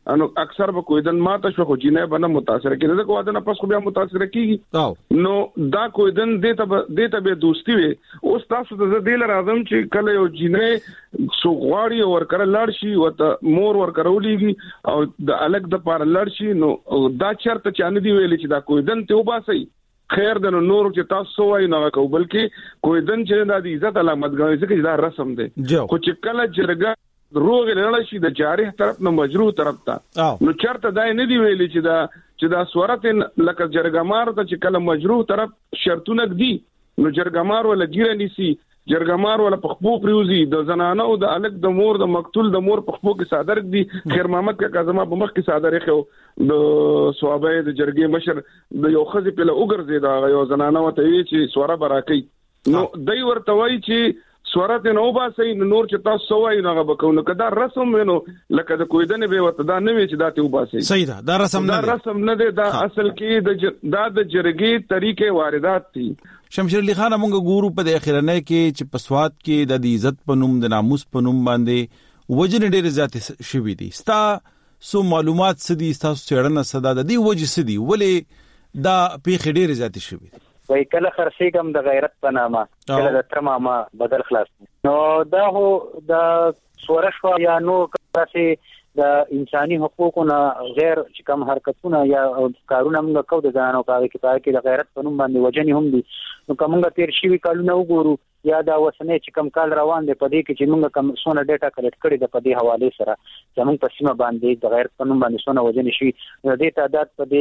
انو اکثر به کویدن ماته شو خو جنې باندې متاثر کیږي دا کوه نه پس خو بیا متاثر کیږي نو دا کویدن دته دته به دوستي وي اوس تاسو ته دل راځم چې کله یو جنې سو غواړي ور کړه لړ شي او مور ور کړولېږي او د الګ د پار لړ شي نو دا چرته چانه دی ویل چې دا کویدن ته وباسي خیر د نور چې تاسو وایي نو کو بلکې کویدن چې د عزت علامت غوي چې دا رسم دی خو چې کله جرګه روغ لړ شي د جارح طرف نه مجروح طرف ته نو چرته دا نه دی ویل چې دا چې دا صورت لکه جرګمار ته چې کله مجروح طرف شرطونه دي نو جرګمار ولا ګیره نيسي جرګمار ولا پخپو پریوزي د زنانه او د الګ د مور د مقتول د مور پخپو کې صادر دي خیر محمد کا کاظمه په مخ کې صادر خو د صوابه د جرګې مشر د یو خزي په لوګر دا یو زنانه وته چې سوره براکې نو دای ورته وای چې سورته نو باسي نور چې تاسو وای نه غبکونه کدا رسم نو لکه د کویدنه به وته دا نه وی چې دا ته وباسي صحیح ده دا رسم نه دا رسم نه ده دا اصل کې د دا د جرګې طریقې واردات دي شمشیر علي خان موږ ګورو په د اخرنه کې چې په سواد کې د عزت په نوم د ناموس په نوم باندې وجن ډېر زیات شوي دي ستا سو معلومات سدي تاسو چړنه صدا د دې وجه سدي ولې دا پیخ ډېر زیات شوي دي وای کله خرسي کم د غیرت په نامه کله د ترمامه بدل خلاص نو دا هو د سورشوا یا نو کاسي د انساني حقوقونو غیر چې کوم حرکتونه یا کارونه موږ کوو د ځانو کاري کې کې د غیرت په نوم باندې وجنې هم دي نو کومه تیر شي کالونه وګورو یا دا وسنه چې کوم کال روان دي په دې کې چې موږ کوم سونه ډیټا کلیکټ کړي د په دې حواله سره زموږ په سیمه باندې د غیرت په نوم باندې سونه وجنې شي د دې تعداد په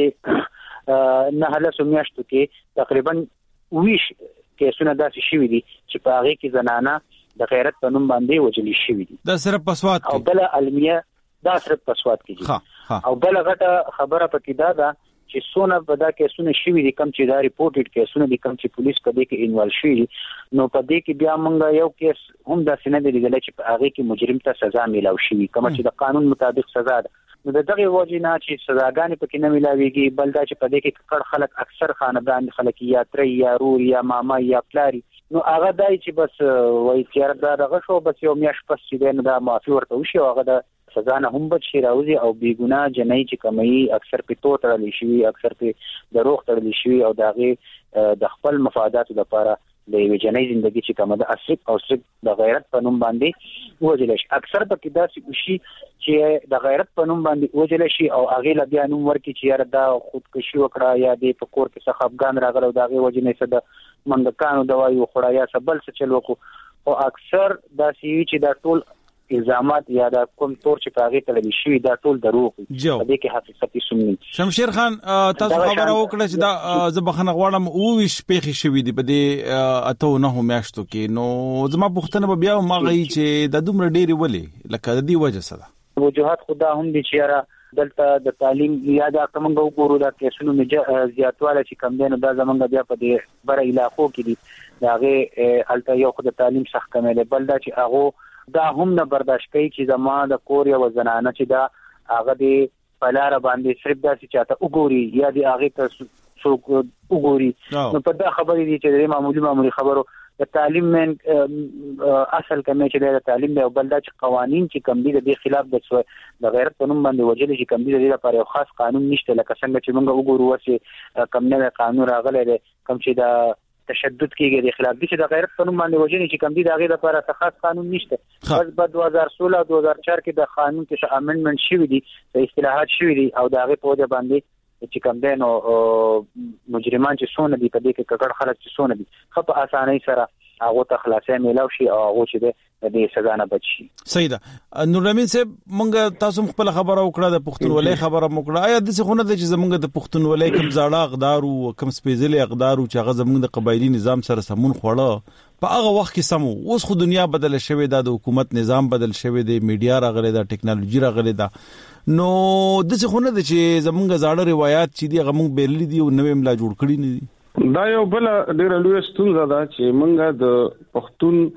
دې نه هله سمیاشتو کې تقریبا ویش کې سونه داسې شي دي چې په هغه کې زنانه د غیرت په نوم باندې وجلې شي دي دا صرف پسوات او بل علمیه دا صرف پسوات کیږي او بل غټه خبره پکې دا ده چې سونه په دا کې سونه شي دي کم چې دا ریپورټډ کې سونه دي کم چې پولیس په دې کې انوالو شي نو په دې کې بیا موږ یو کیس هم دا سینه دي چې په هغه کې مجرم ته سزا ملو شي کوم چې د قانون مطابق سزا ده نو دغه وجه نه چې سزاګانې پکې نه ملاويږي بل دا چې په دې کې کړه خلک اکثر خاندان خلک یا تر یا رور یا ماما یا پلاری نو هغه دای چې بس وای چې دا دغه شو بس یو میاش پس چې دا معافي ورته وشي هغه د سزا نه هم بچ شي راوځي او بیګناه جنۍ چې کمي اکثر په تو تړل شي اکثر په دروغ تړل شي او داغه د خپل مفادات لپاره د یو جنۍ ژوندۍ چې کومه د اصل او صرف د غیرت په نوم باندې وجل شي اکثر په کې داسې شي چې د غیرت په نوم باندې وجل شي او هغه لا بیا نوم ورکړي چې یاره دا خودکشي وکړه یا د پکور کې څخه افغان راغلو داغه وجنې څه د منډکانو دوايي وخړه یا سبل څه چل وکړو او اکثر داسې چې دا ټول الزامات یا دا کوم تور چې پاغي تللی شي دا ټول دروغ دي دې کې حقیقت سمون شمشیر خان تاسو خبره وکړه چې دا زبخنه غواړم او ویش پیخي شوی دی په دې اته نه میاشتو کې نو زما پوښتنه به بیا ما غي چې د دومره ډېری ولې لکه د دې وجه سره وجوهات خدا هم دي چې را دلته د تعلیم یا دا کومه وګورو دا کیسونو زیاتواله چې کم دي نو دا زمونږ بیا په دې بر علاقو کې دي داغه الته یو خدای تعلیم سخت کمه بل دا چې هغه دا هم نه برداشت کوي چې زما د کور یا وزنانه چې دا هغه دی پلار باندې صرف داسې چاته وګوري یا دی هغه ته څوک وګوري نو په دا خبرې دي چې د معمولی معمولی خبرو د تعلیم من اصل کمه چې د تعلیم دی او بل دا چې قوانين چې کم دي د خلاف د د غیرت په نوم باندې وجل چې کم دي د لپاره یو خاص قانون نشته لکه څنګه چې موږ وګورو چې کم نه قانون راغلی دی کم چې دا تشدد کېږي د خلاف دي چې د غیرت په نوم باندې وجنې چې کم دي د هغې لپاره خاص قانون نشته بس په دوه هزار سولہ دوه هزار چار کې د قانون کې امندمنت شوي دي د اصلاحات شوي دي او د هغې په وجه باندې چې کم دی نو مجرمان چې څونه دي په دې کې ککړ خلک چې څونه دي ښه په اسانۍ سره هغه ته خلاصې میلاو شي او هغه چې د دې سزا نه بچ شي صحیح ده نور امین صاحب مونږ تاسو خپل خبره وکړه د پښتونولۍ خبره وکړه آیا د څه خونه د چې زمونږ د پښتونولۍ کوم زړه اقدار او کوم سپېڅلي اقدار او چې هغه زمونږ د قبایلی نظام سره سمون خوړه په هغه وخت کې سمو اوس خو دنیا بدل شوې ده د حکومت نظام بدل شوې دی میډیا راغلي ده ټیکنالوژي راغلي ده نو د څه خونه د چې زمونږ زړه روایت چې دی هغه مونږ بیرلي دي او نوې ملا جوړ کړی نه دي دا یو بل ډېر لوی ستونزه ده چې مونږ د پښتون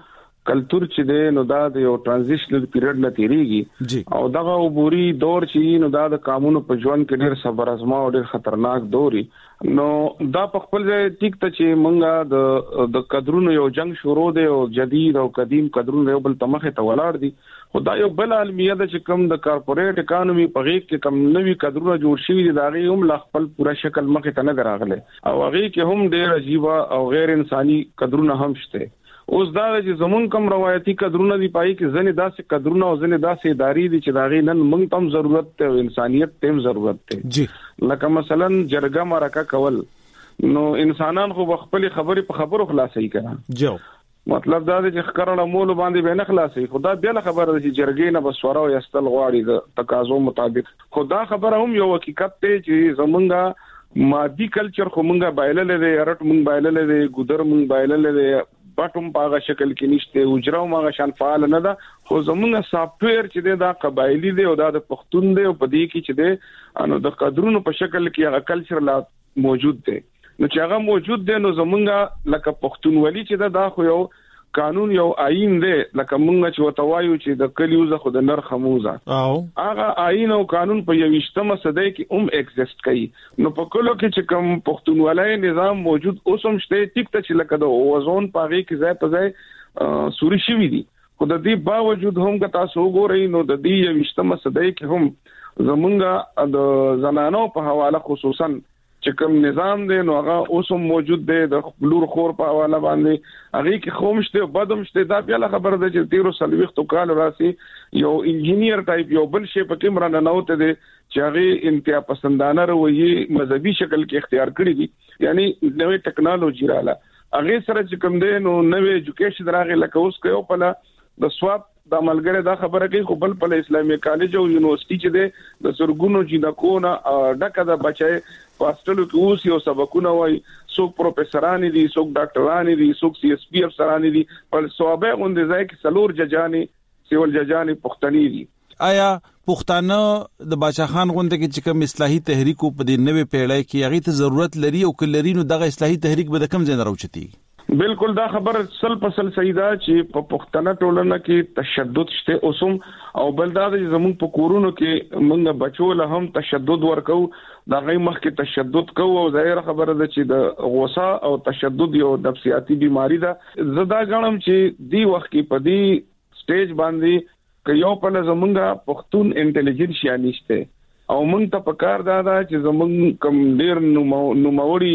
کلچر چې دی نو دا د یو ترانزیشنل پیریډ نه تیریږي او دغه عبوري دور چې نو دا د قانون په ژوند کې ډېر صبر آزما او ډېر خطرناک دوري نو دا په خپل ځای ټیک ته چې مونږه د د قدرونو یو جنگ شروع دی او جدید او قدیم قدرونو یو بل تمخه ته ولاړ دي خدای یو بل علمیه ده چې کوم د کارپوریټ اکانومي په غیږ کې کوم نوي قدرونه جوړ شوي دي دا غي هم لا خپل پورا شکل مخه ته نه راغله او هغه کې هم ډېر عجیب او غیر انساني قدرونه هم شته اوس دا چې زمون کوم روایتي قدرونه دی پای کې ځنې داسې قدرونه او ځنې داسې ادارې دي چې دا غي نن موږ تم ضرورت ته انسانيت تم ضرورت ته جی لکه مثلا جرګه مرکه کول نو انسانان خو خپل خبرې په خبرو خلاصي کړه جو مطلب دا چې خکرړه مول باندې به نه خلاصي خدا بیا خبره چې جرګې نه بسوره او یستل غواړي د تقاضو مطابق خدا خبره هم یو حقیقت ته چې زمونږه مادي کلچر خو مونږه بایللې دی رټ مونږ بایللې دی ګودر مونږ بایللې دی پټوم پاغه شکل کې نشته وجراو ماغه شان فعال نه ده خو زمونږه سافټویر چې دی دا قبایلی دی او دا د پښتون دی او په دې کې چې دی انو د قدرونو په شکل کې هغه کلچر لا موجود دی نو چې هغه موجود دی نو زمونږه لکه پښتونولي چې دا, دا خو یو قانون یو آئین دی لکه مونږ چې وتوایو چې د کلیوزه خو د نر خموزه او هغه آئین او قانون په یوشتمه صدۍ کې هم ایگزیست کوي نو په کلو کې چې کوم پښتونولۍ نظام موجود اوس هم شته ټیک ته چې لکه د اوزون پاغي کې ځای په ځای سوري شوی دي خو د دې باوجود هم که تاسو وګورئ نو د دې یوشتمه صدۍ کې هم زمونږه د زنانو په حواله خصوصا چې کوم نظام دی نو هغه اوس هم موجود دی د بلور خور په حواله باندې هغه کې خومشته بدوم شته دا بیا خبره ده چې تیرو سلويختو کال راسي یو انجینیر ټایپ یو بل شی په کیمرا نه نوته دی چې هغه انتها پسندانه رویه مذهبي شکل کې اختیار کړی دي یعنی نوې ټکنالوژي رااله هغه سره چې کوم دی نو نوې ایجوکیشن راغی لکه اوس کوي په د سواب د عملګره دا خبره کوي خو بل په اسلامي کالج او یونیورسيټي چې ده د سرګونو جنکونه ډکه د بچي پاستلو کې اوس یو سبقونه وای څوک پروفیسوران دي څوک ډاکټران دي څوک سی اس پی افسران دي په صوابه غونډه ځای کې سلور ججاني سیول ججاني پښتني دي آیا پښتانه د باچا خان غونډه کې چې کوم اصلاحي تحریک په دې نوې پیړۍ کې هغه ته ضرورت لري او کلرینو دغه اصلاحي تحریک به د کم ځای نه راوچتي بالکل دا خبر سل پسل سیدا چې په پښتنه ټولنه کې تشدد شته اوسم او بل دا چې زموږ په کورونو کې موږ بچو له هم تشدد ورکو دا غي مخ کې تشدد کوو او ظاهر خبره ده چې د غوسه او تشدد یو نفسیاتی بیماری ده زدا غنم چې دی وخت کې په دی سټیج باندې که یو په زمونږه پښتون انټيليجنس یا نشته او موږ ته پکار دا ده چې زمونږ کم ډیر نوموړي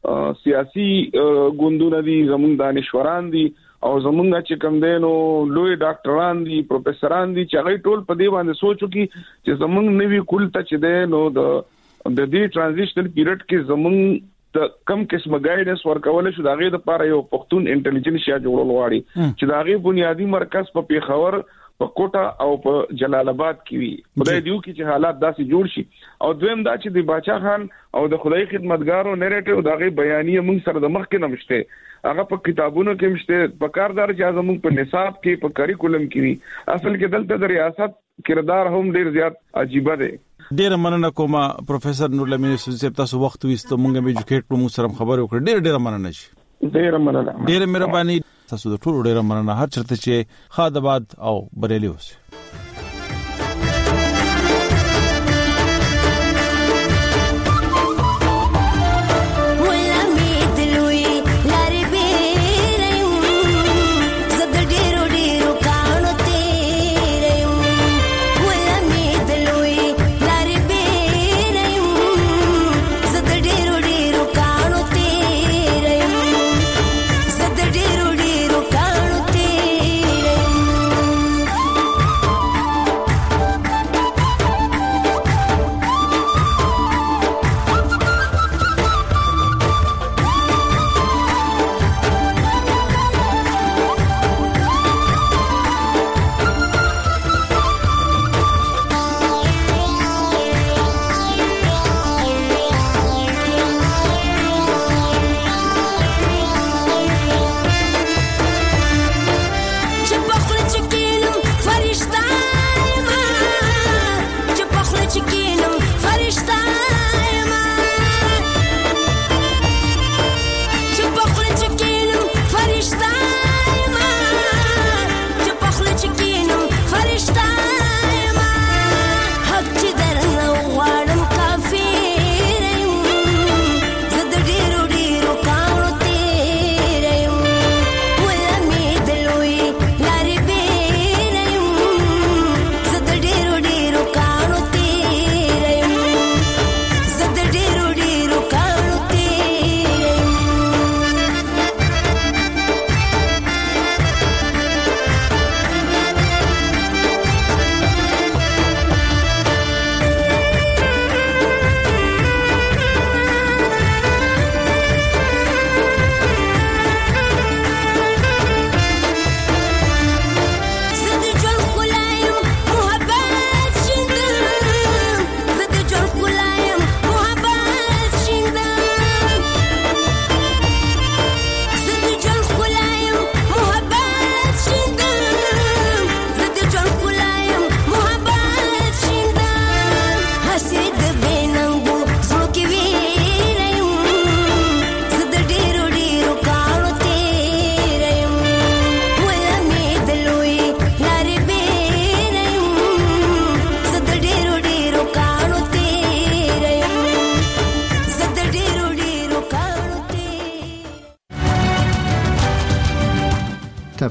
سیاسي ګوندونه دي زمونږ دانشوران دي او زمونږ چې کوم دینو لوی ډاکټران دي پروفیسوران دي چې هغه ټول په دې باندې سوچو کې چې زمونږ نوی کول ته چې دینو د د دې ترانزیشنل پیریډ کې زمونږ د کم قسمه گایډنس ورکول شو دا غي د لپاره یو پښتون انټيليجنس یا جوړول غواړي چې دا غي بنیادی مرکز په پیښور په کوټا او په جلال آباد کې وي خدای دیو کې چې حالات داسې جوړ شي او دویم دا چې د باچا خان او د خدای خدمتګارو نریټیو دا غي بیانیه موږ سره د مخ کې نمشته هغه په کتابونو کې مشته په کاردار چې زموږ په نصاب کې په کریکولم کې وي اصل کې دلته د ریاست کردار هم ډیر زیات عجیب دی ډیر مننه کوم پروفیسور نور لمین صاحب تاسو وخت وستو مونږه به ایجوکیټ کوم سره خبرو کړ ډیر ډیر مننه شي ډیر مننه ډیر مهرباني تاسو د ټولو ډیر مننه هر چرته چې خادباد او بریلی اوسه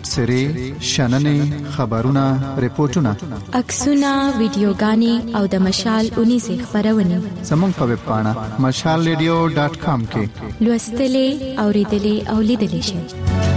تبصرې شننې خبرونه ریپورتونه عکسونه ویډیوګانې او د مشال اونیزه خبرونه زموږ په ویب پاڼه مشال ریډیو ډاټ کام کې لوستلې اوریدلې او لیدلې شئ.